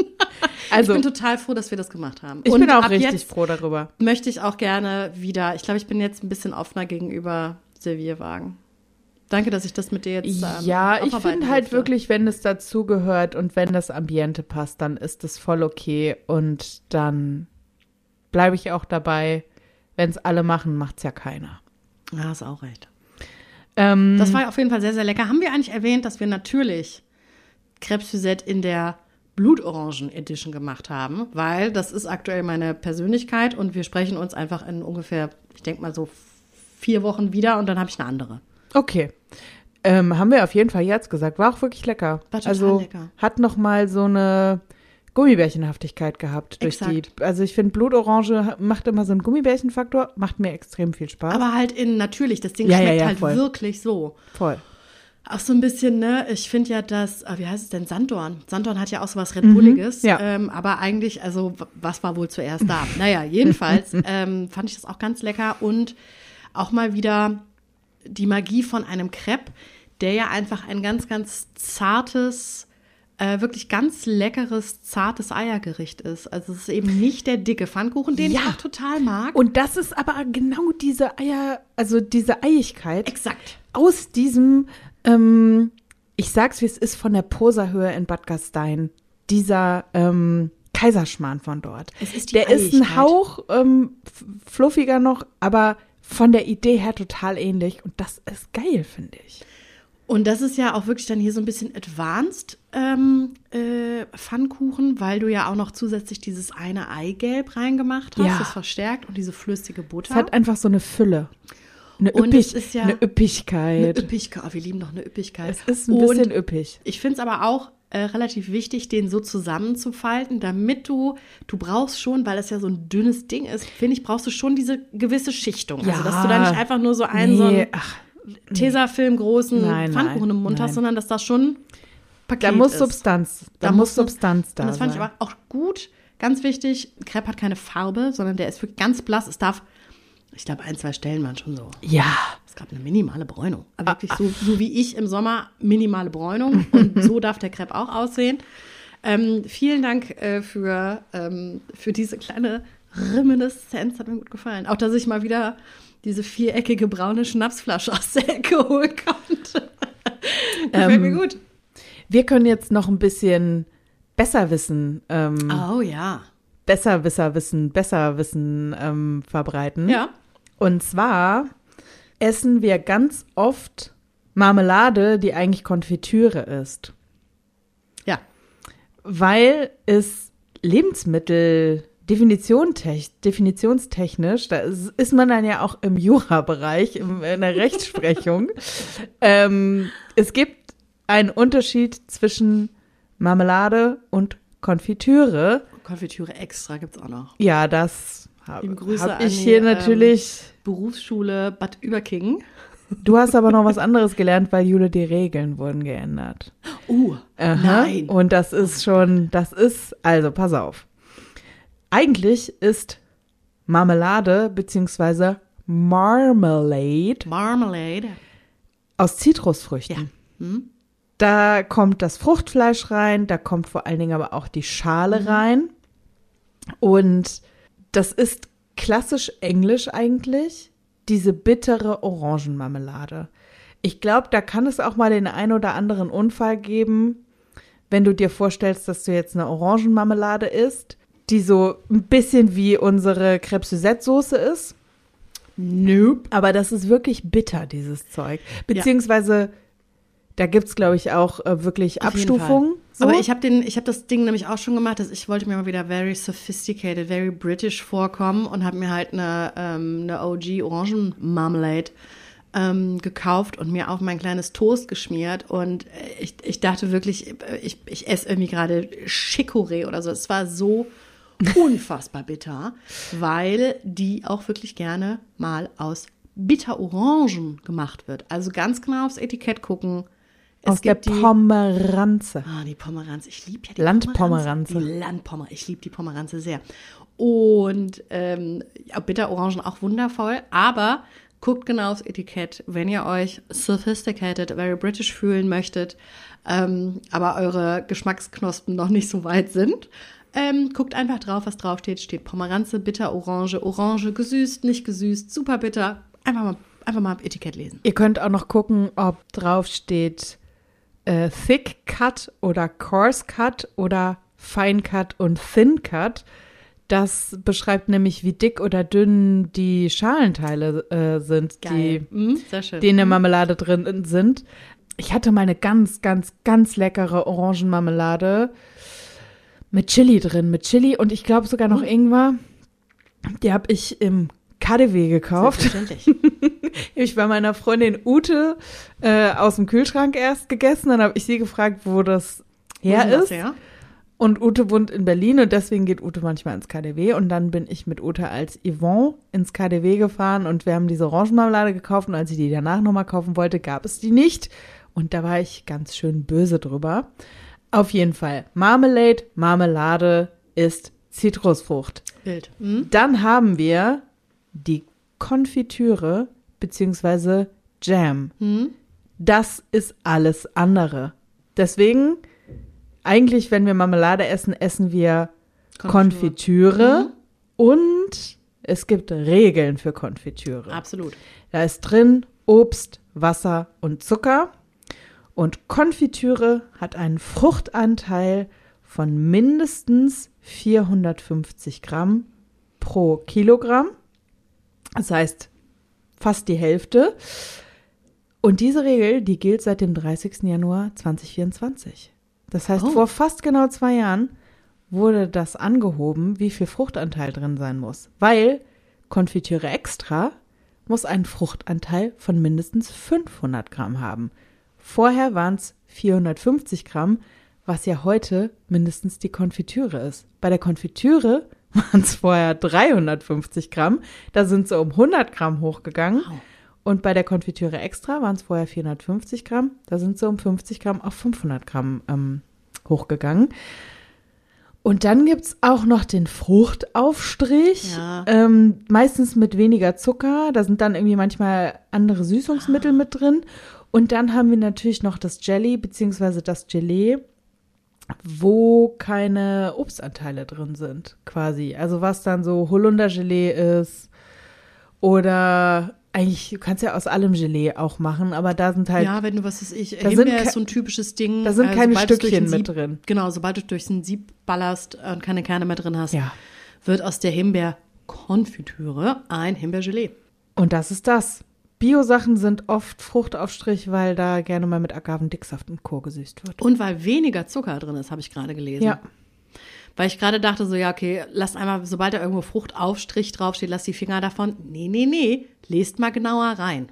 Also, ich bin total froh, dass wir das gemacht haben. Ich Und bin auch ab richtig jetzt froh darüber. Möchte ich auch gerne wieder, ich glaube, ich bin jetzt ein bisschen offener gegenüber Servierwagen. Danke, dass ich das mit dir jetzt ja, ich aufarbeiten finde halt durfte. wirklich, wenn es dazugehört und wenn das Ambiente passt, dann ist es voll okay und dann bleibe ich auch dabei. Wenn es alle machen, macht's ja keiner. Ja, hast auch recht. Das war auf jeden Fall sehr, sehr lecker. Haben wir eigentlich erwähnt, dass wir natürlich Crêpes Suzette in der Blutorangen Edition gemacht haben, weil das ist aktuell meine Persönlichkeit und wir sprechen uns einfach in ungefähr, ich denke mal so 4 Wochen wieder und dann habe ich eine andere. Okay. Haben wir auf jeden Fall jetzt gesagt. War auch wirklich lecker. War total also lecker. Hat noch mal so eine Gummibärchenhaftigkeit gehabt durch Exakt. die. Also ich finde, Blutorange macht immer so einen Gummibärchenfaktor, macht mir extrem viel Spaß. Aber halt natürlich, das Ding Ja, schmeckt ja, halt voll. wirklich so. Voll. Auch so ein bisschen, ne, ich finde ja, dass, wie heißt es denn, Sanddorn. Sanddorn hat ja auch so was Red Bulliges. ja. Aber eigentlich, also, was war wohl zuerst da? Naja, jedenfalls fand ich das auch ganz lecker und auch mal wieder die Magie von einem Crepe, der ja einfach ein ganz, ganz zartes, wirklich ganz leckeres, zartes Eiergericht ist. Also es ist eben nicht der dicke Pfannkuchen, den ich auch total mag. Und das ist aber genau diese Eier, also diese Eiigkeit Exakt. aus diesem, ich sag's wie es ist, von der Poserhöhe in Bad Gastein, dieser Kaiserschmarrn von dort. Es ist die Der ist ein Eiigkeit. Hauch fluffiger noch, aber von der Idee her total ähnlich und das ist geil, finde ich. Und das ist ja auch wirklich dann hier so ein bisschen advanced Pfannkuchen, weil du ja auch noch zusätzlich dieses eine Eigelb reingemacht hast, Ja. das verstärkt und diese flüssige Butter. Es hat einfach so eine Fülle, eine, Und es ist ja eine Üppigkeit. eine Üppigkeit. Oh, wir lieben doch eine Üppigkeit. Es ist ein bisschen und üppig. ich finde es aber auch relativ wichtig, den so zusammenzufalten, damit du brauchst schon, weil das ja so ein dünnes Ding ist, finde ich, brauchst du schon diese gewisse Schichtung. Also, dass du da nicht einfach nur so so einen Tesafilm großen Nein, Pfannkuchen im Mund nein. hast, sondern dass das schon Paket Da muss ist. Substanz, Da muss muss Substanz da Und das fand ich sein. aber auch gut. Ganz wichtig, Crepe hat keine Farbe, sondern der ist wirklich ganz blass. Es darf, ich glaube, 1, 2 Stellen waren schon so. Ja. Es gab eine minimale Bräunung. Aber wirklich so wie ich im Sommer, minimale Bräunung. Und so darf der Crepe auch aussehen. Vielen Dank für diese kleine Reminiszenz. Hat mir gut gefallen. Auch, dass ich mal wieder diese viereckige braune Schnapsflasche aus der Ecke holen konnte. Gefällt mir gut. Wir können jetzt noch ein bisschen Besserwissen, Oh ja. Besserwissen verbreiten. Ja. Und zwar essen wir ganz oft Marmelade, die eigentlich Konfitüre ist. Ja. Weil es Lebensmittel definitionstechnisch, da ist man dann ja auch im Jura-Bereich, in der Rechtsprechung. Es gibt einen Unterschied zwischen Marmelade und Konfitüre. Konfitüre extra gibt's auch noch. Ja, das habe ich die, hier natürlich. Berufsschule Bad Überkingen. Du hast aber noch was anderes gelernt, weil Jule, die Regeln wurden geändert. Nein. Und also pass auf. Eigentlich ist Marmelade bzw. Marmalade aus Zitrusfrüchten. Ja. Da kommt das Fruchtfleisch rein, da kommt vor allen Dingen aber auch die Schale rein. Und das ist klassisch englisch eigentlich, diese bittere Orangenmarmelade. Ich glaube, da kann es auch mal den ein oder anderen Unfall geben, wenn du dir vorstellst, dass du jetzt eine Orangenmarmelade isst, die so ein bisschen wie unsere Crêpe Suzette-Soße ist. Nope. Aber das ist wirklich bitter, dieses Zeug. Beziehungsweise, da gibt's, glaube ich, auch wirklich Auf jeden Abstufungen. So. Aber ich hab das Ding nämlich auch schon gemacht, dass ich wollte mir mal wieder very sophisticated, very British vorkommen und habe mir halt eine OG Orangenmarmelade gekauft und mir auf mein kleines Toast geschmiert und ich dachte wirklich, ich esse irgendwie gerade Chicorée oder so. Es war so unfassbar bitter, weil die auch wirklich gerne mal aus Bitterorangen gemacht wird. Also ganz genau aufs Etikett gucken. Aus der Pomeranze. Die Pomeranze. Ich liebe ja die Landpomeranze. Ich liebe die Pomeranze sehr. Und Bitterorangen auch wundervoll, aber guckt genau aufs Etikett, wenn ihr euch sophisticated, very British fühlen möchtet, aber eure Geschmacksknospen noch nicht so weit sind. Guckt einfach drauf, was draufsteht. Steht Pomeranze, bitter, Orange, gesüßt, nicht gesüßt, super bitter. Einfach mal Etikett lesen. Ihr könnt auch noch gucken, ob drauf steht Thick Cut oder Coarse Cut oder Fine Cut und Thin Cut. Das beschreibt nämlich, wie dick oder dünn die Schalenteile sind, Geil. Sehr schön. die in der Marmelade drin sind. Ich hatte mal eine ganz, ganz, ganz leckere Orangenmarmelade mit Chili drin, und ich glaube sogar noch Ingwer. Die habe ich im KaDeWe gekauft. Ich bei meiner Freundin Ute aus dem Kühlschrank erst gegessen. Dann habe ich sie gefragt, wo das her ist. Ja? Und Ute wohnt in Berlin und deswegen geht Ute manchmal ins KaDeWe. Und dann bin ich mit Ute als Yvonne ins KaDeWe gefahren und wir haben diese Orangenmarmelade gekauft. Und als ich die danach nochmal kaufen wollte, gab es die nicht. Und da war ich ganz schön böse drüber. Auf jeden Fall, Marmelade ist Zitrusfrucht. Bild. Dann haben wir die Konfitüre bzw. Jam. Das ist alles andere. Deswegen, eigentlich, wenn wir Marmelade essen, essen wir Konfitüre. Und es gibt Regeln für Konfitüre. Absolut. Da ist drin Obst, Wasser und Zucker. Und Konfitüre hat einen Fruchtanteil von mindestens 450 Gramm pro Kilogramm. Das heißt, fast die Hälfte. Und diese Regel, die gilt seit dem 30. Januar 2024. Das heißt, vor fast genau 2 Jahren wurde das angehoben, wie viel Fruchtanteil drin sein muss. Weil Konfitüre extra muss einen Fruchtanteil von mindestens 500 Gramm haben. Vorher waren es 450 Gramm, was ja heute mindestens die Konfitüre ist. Bei der Konfitüre waren es vorher 350 Gramm, da sind sie um 100 Gramm hochgegangen. Wow. Und bei der Konfitüre extra waren es vorher 450 Gramm, da sind sie um 50 Gramm auf 500 Gramm hochgegangen. Und dann gibt's auch noch den Fruchtaufstrich, meistens mit weniger Zucker, da sind dann irgendwie manchmal andere Süßungsmittel mit drin. Und dann haben wir natürlich noch das Jelly bzw. das Gelee, wo keine Obstanteile drin sind, quasi. Also was dann so Holundergelee ist oder eigentlich, du kannst ja aus allem Gelee auch machen, aber da sind halt... Ja, wenn du, was weiß ich, Himbeer ist so ein typisches Ding. Da sind keine Stückchen mit drin. Genau, sobald du durch ein Sieb ballerst und keine Kerne mehr drin hast, wird aus der Himbeerkonfitüre ein Himbeergelee. Und das ist das. Bio-Sachen sind oft Fruchtaufstrich, weil da gerne mal mit Agavendicksaft und Co. gesüßt wird. Und weil weniger Zucker drin ist, habe ich gerade gelesen. Ja. Weil ich gerade dachte so, ja, okay, lasst einmal, sobald da irgendwo Fruchtaufstrich draufsteht, lasst die Finger davon. Nee. Lest mal genauer rein.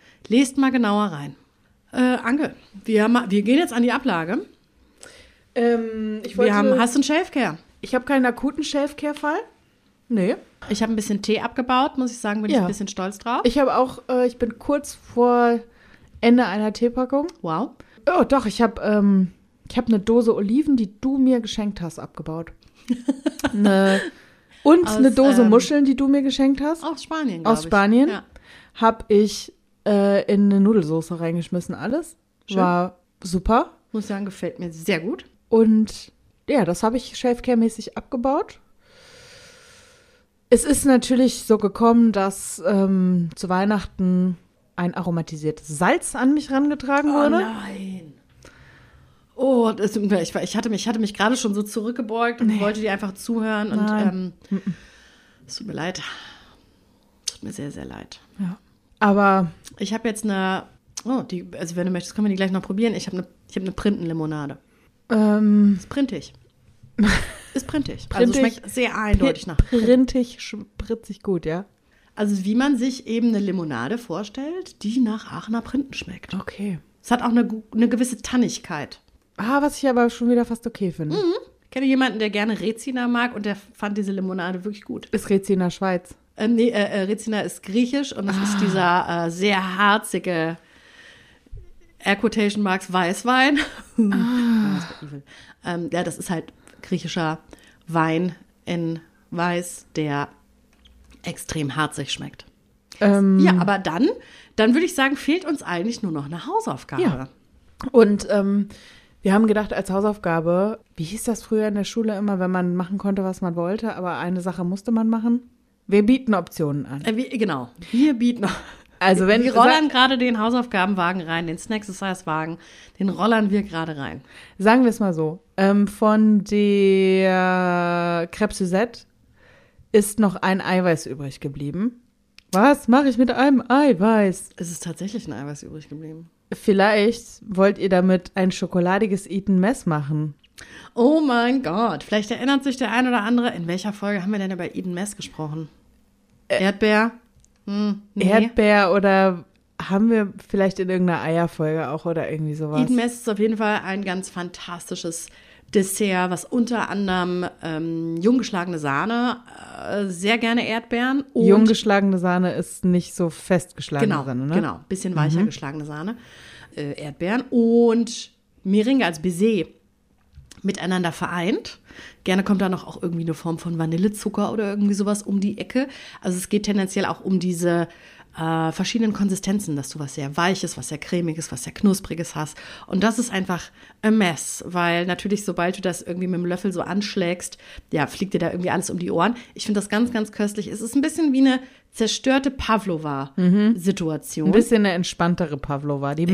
Anke, wir gehen jetzt an die Ablage. Hast du einen Shelfcare? Ich habe keinen akuten Shelfcare-Fall. Nee. Ich habe ein bisschen Tee abgebaut, muss ich sagen, bin ich ein bisschen stolz drauf. Ich habe auch, ich bin kurz vor Ende einer Teepackung. Wow. Oh, doch, ich habe eine Dose Oliven, die du mir geschenkt hast, abgebaut. Eine Dose Muscheln, die du mir geschenkt hast. Aus Spanien, Aus Spanien. Ja. Habe ich in eine Nudelsauce reingeschmissen, alles. Schön. War super. Muss sagen, gefällt mir sehr gut. Und ja, das habe ich Shelfcare-mäßig abgebaut. Es ist natürlich so gekommen, dass zu Weihnachten ein aromatisiertes Salz an mich rangetragen wurde. Oh nein. Oh, ich hatte mich gerade schon so zurückgebeugt und wollte dir einfach zuhören. Und es tut mir leid. Es tut mir sehr, sehr leid. Ja. Aber ich habe jetzt wenn du möchtest, können wir die gleich noch probieren. Ich habe eine Printenlimonade. Ist printig. Also schmeckt sehr eindeutig nach printig, spritzig gut, ja. Also wie man sich eben eine Limonade vorstellt, die nach Aachener Printen schmeckt. Okay. Es hat auch eine gewisse Tannigkeit. Was ich aber schon wieder fast okay finde. Ich kenne jemanden, der gerne Rezina mag und der fand diese Limonade wirklich gut. Ist Rezina Schweiz? Rezina ist griechisch und das ist dieser sehr harzige Air Quotation Marks Weißwein. Das ist halt griechischer Wein in Weiß, der extrem harzig schmeckt. Ja, aber dann würde ich sagen, fehlt uns eigentlich nur noch eine Hausaufgabe. Ja. Und wir haben gedacht, als Hausaufgabe, wie hieß das früher in der Schule immer, wenn man machen konnte, was man wollte, aber eine Sache musste man machen? Wir bieten Optionen an. Wir bieten. Also wir rollern gerade den Hausaufgabenwagen rein, den Snacks-Wagen, den rollern wir gerade rein. Sagen wir es mal so, von der Crêpe Suzette ist noch ein Eiweiß übrig geblieben. Was mache ich mit einem Eiweiß? Es ist tatsächlich ein Eiweiß übrig geblieben. Vielleicht wollt ihr damit ein schokoladiges Eton Mess machen. Oh mein Gott, vielleicht erinnert sich der ein oder andere, in welcher Folge haben wir denn über Eton Mess gesprochen? Erdbeer? Nee. Erdbeer oder haben wir vielleicht in irgendeiner Eierfolge auch oder irgendwie sowas? Eton Mess ist auf jeden Fall ein ganz fantastisches Dessert, was unter anderem jung geschlagene Sahne, sehr gerne Erdbeeren. Und jung geschlagene Sahne ist nicht so fest geschlagene Sahne, ne? Genau, bisschen weicher geschlagene Sahne, Erdbeeren und Meringue als Baiser miteinander vereint. Gerne kommt da noch auch irgendwie eine Form von Vanillezucker oder irgendwie sowas um die Ecke. Also es geht tendenziell auch um diese verschiedenen Konsistenzen, dass du was sehr Weiches, was sehr Cremiges, was sehr Knuspriges hast. Und das ist einfach a mess, weil natürlich, sobald du das irgendwie mit dem Löffel so anschlägst, ja, fliegt dir da irgendwie alles um die Ohren. Ich finde das ganz, ganz köstlich. Es ist ein bisschen wie eine zerstörte Pavlova-Situation. Ein bisschen eine entspanntere Pavlova, die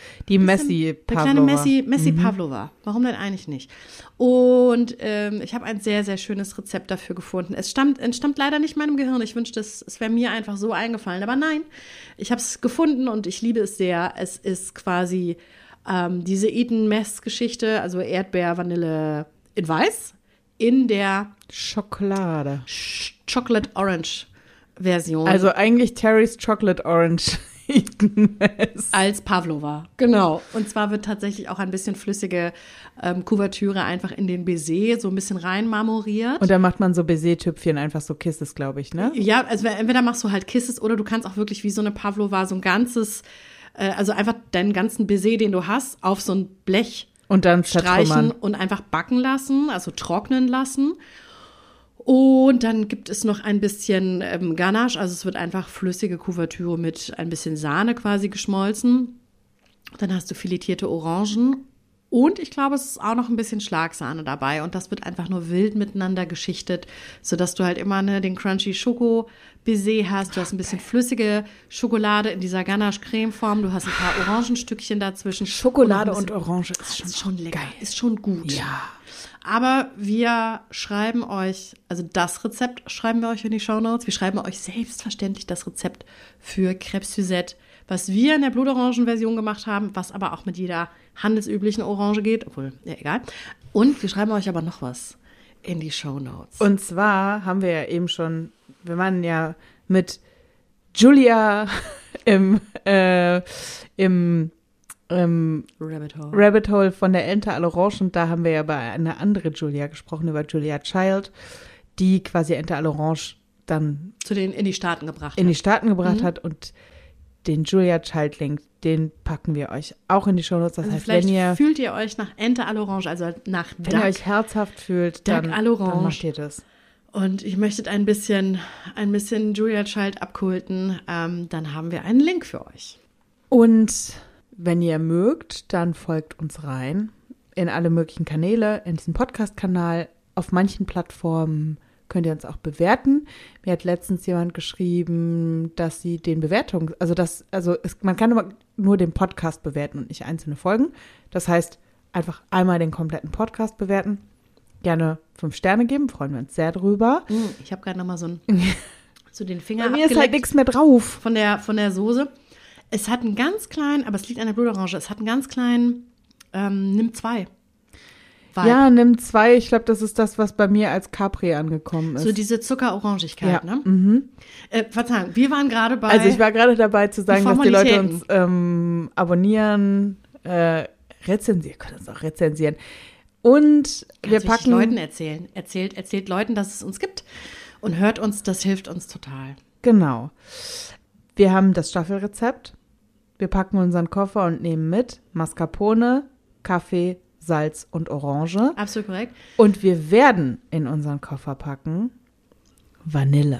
Messi-Pavlova. Eine kleine Messi-Pavlova. Warum denn eigentlich nicht? Und ich habe ein sehr, sehr schönes Rezept dafür gefunden. Es entstammt leider nicht meinem Gehirn. Ich wünschte, es wäre mir einfach so eingefallen. Aber nein, ich habe es gefunden und ich liebe es sehr. Es ist quasi diese Eton Mess-Geschichte, also Erdbeer, Vanille in Weiß, in der Schokolade. Chocolate Orange Version. Also eigentlich Terry's Chocolate Orange Eton Mess. Als Pavlova, genau. Und zwar wird tatsächlich auch ein bisschen flüssige Kuvertüre einfach in den Baiser so ein bisschen rein marmoriert. Und dann macht man so Baiser-Tüpfchen, einfach so Kisses, glaube ich, ne? Ja, also entweder machst du halt Kisses oder du kannst auch wirklich wie so eine Pavlova so ein ganzes, also einfach deinen ganzen Baiser, den du hast, auf so ein Blech und dann streichen und einfach backen lassen, also trocknen lassen. Und dann gibt es noch ein bisschen Ganache, also es wird einfach flüssige Kuvertüre mit ein bisschen Sahne quasi geschmolzen. Dann hast du filetierte Orangen und ich glaube, es ist auch noch ein bisschen Schlagsahne dabei und das wird einfach nur wild miteinander geschichtet, sodass du halt immer den crunchy Schoko-Baiser hast. Du hast ein bisschen flüssige Schokolade in dieser Ganache-Creme-Form, du hast ein paar Orangenstückchen dazwischen. Schokolade und Orange ist schon lecker, geil. Ist schon gut. Ja. Aber wir schreiben euch, also das Rezept schreiben wir euch in die Shownotes. Wir schreiben euch selbstverständlich das Rezept für Crêpe Suzette, was wir in der Blutorangen-Version gemacht haben, was aber auch mit jeder handelsüblichen Orange geht, obwohl, ja, egal. Und wir schreiben euch aber noch was. in die Shownotes. Und zwar haben wir ja eben schon, wir waren ja mit Julia im Rabbit Hole von der Ente à l'Orange, und da haben wir ja über eine andere Julia gesprochen, über Julia Child, die quasi Ente à l'Orange dann in die Staaten gebracht hat, und den Julia Child Link, den packen wir euch auch in die Shownotes. Das heißt, vielleicht fühlt ihr euch nach Ente à l'Orange, also nach Duck, wenn ihr euch herzhaft fühlt, dann macht ihr das. Und ich möchte ein bisschen Julia Child abkulten, dann haben wir einen Link für euch. Und wenn ihr mögt, dann folgt uns rein in alle möglichen Kanäle, in diesen Podcast-Kanal. Auf manchen Plattformen könnt ihr uns auch bewerten. Mir hat letztens jemand geschrieben, dass sie den man kann aber nur den Podcast bewerten und nicht einzelne Folgen. Das heißt, einfach einmal den kompletten Podcast bewerten. Gerne 5 Sterne geben, freuen wir uns sehr drüber. Ich habe gerade nochmal so den Finger Bei mir ist halt nichts mehr drauf. Von der Soße. Es hat einen ganz kleinen, aber es liegt an der Blutorange, es hat einen ganz kleinen Nimm 2. Vibe. Ja, Nimm 2, ich glaube, das ist das, was bei mir als Capri angekommen ist. So diese Zuckerorangigkeit, ja. ne? Mhm. Verzeihung, wir waren gerade bei... Also ich war gerade dabei zu sagen, dass die Leute uns abonnieren, rezensieren, können uns auch rezensieren. Und wir packen... Leuten erzählen. Erzählt Leuten, dass es uns gibt und hört uns, das hilft uns total. Genau. Wir haben das Staffelrezept. Wir packen unseren Koffer und nehmen mit Mascarpone, Kaffee, Salz und Orange. Absolut korrekt. Und wir werden in unseren Koffer packen Vanille.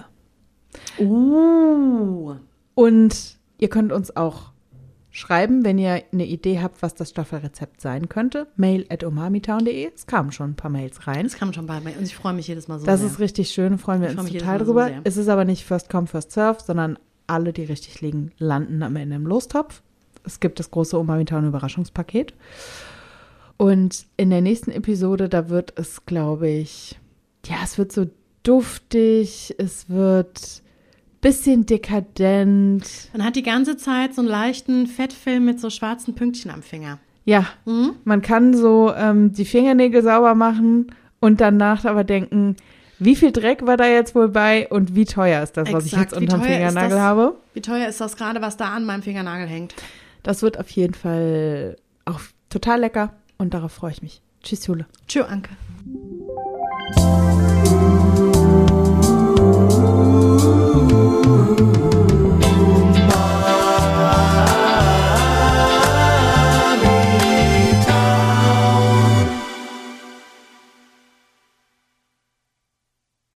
Und ihr könnt uns auch schreiben, wenn ihr eine Idee habt, was das Staffelrezept sein könnte. mail@umamitown.de. Es kamen schon ein paar Mails rein. Es kamen schon ein paar Mails und ich freue mich jedes Mal so Das sehr. ist richtig schön, freuen wir uns total drüber. Es ist aber nicht First Come, First Serve, sondern alle, die richtig liegen, landen am Ende im Lostopf. Es gibt das große Umamitown-Überraschungspaket. Und in der nächsten Episode, da wird es, glaube ich, es wird so duftig, es wird ein bisschen dekadent. Man hat die ganze Zeit so einen leichten Fettfilm mit so schwarzen Pünktchen am Finger. Ja, man kann so die Fingernägel sauber machen und danach aber denken, wie viel Dreck war da jetzt wohl bei und wie teuer ist das, was ich jetzt unterm Fingernagel habe? Wie teuer ist das gerade, was da an meinem Fingernagel hängt? Das wird auf jeden Fall auch total lecker und darauf freue ich mich. Tschüss, Jule. Tschö, Anke.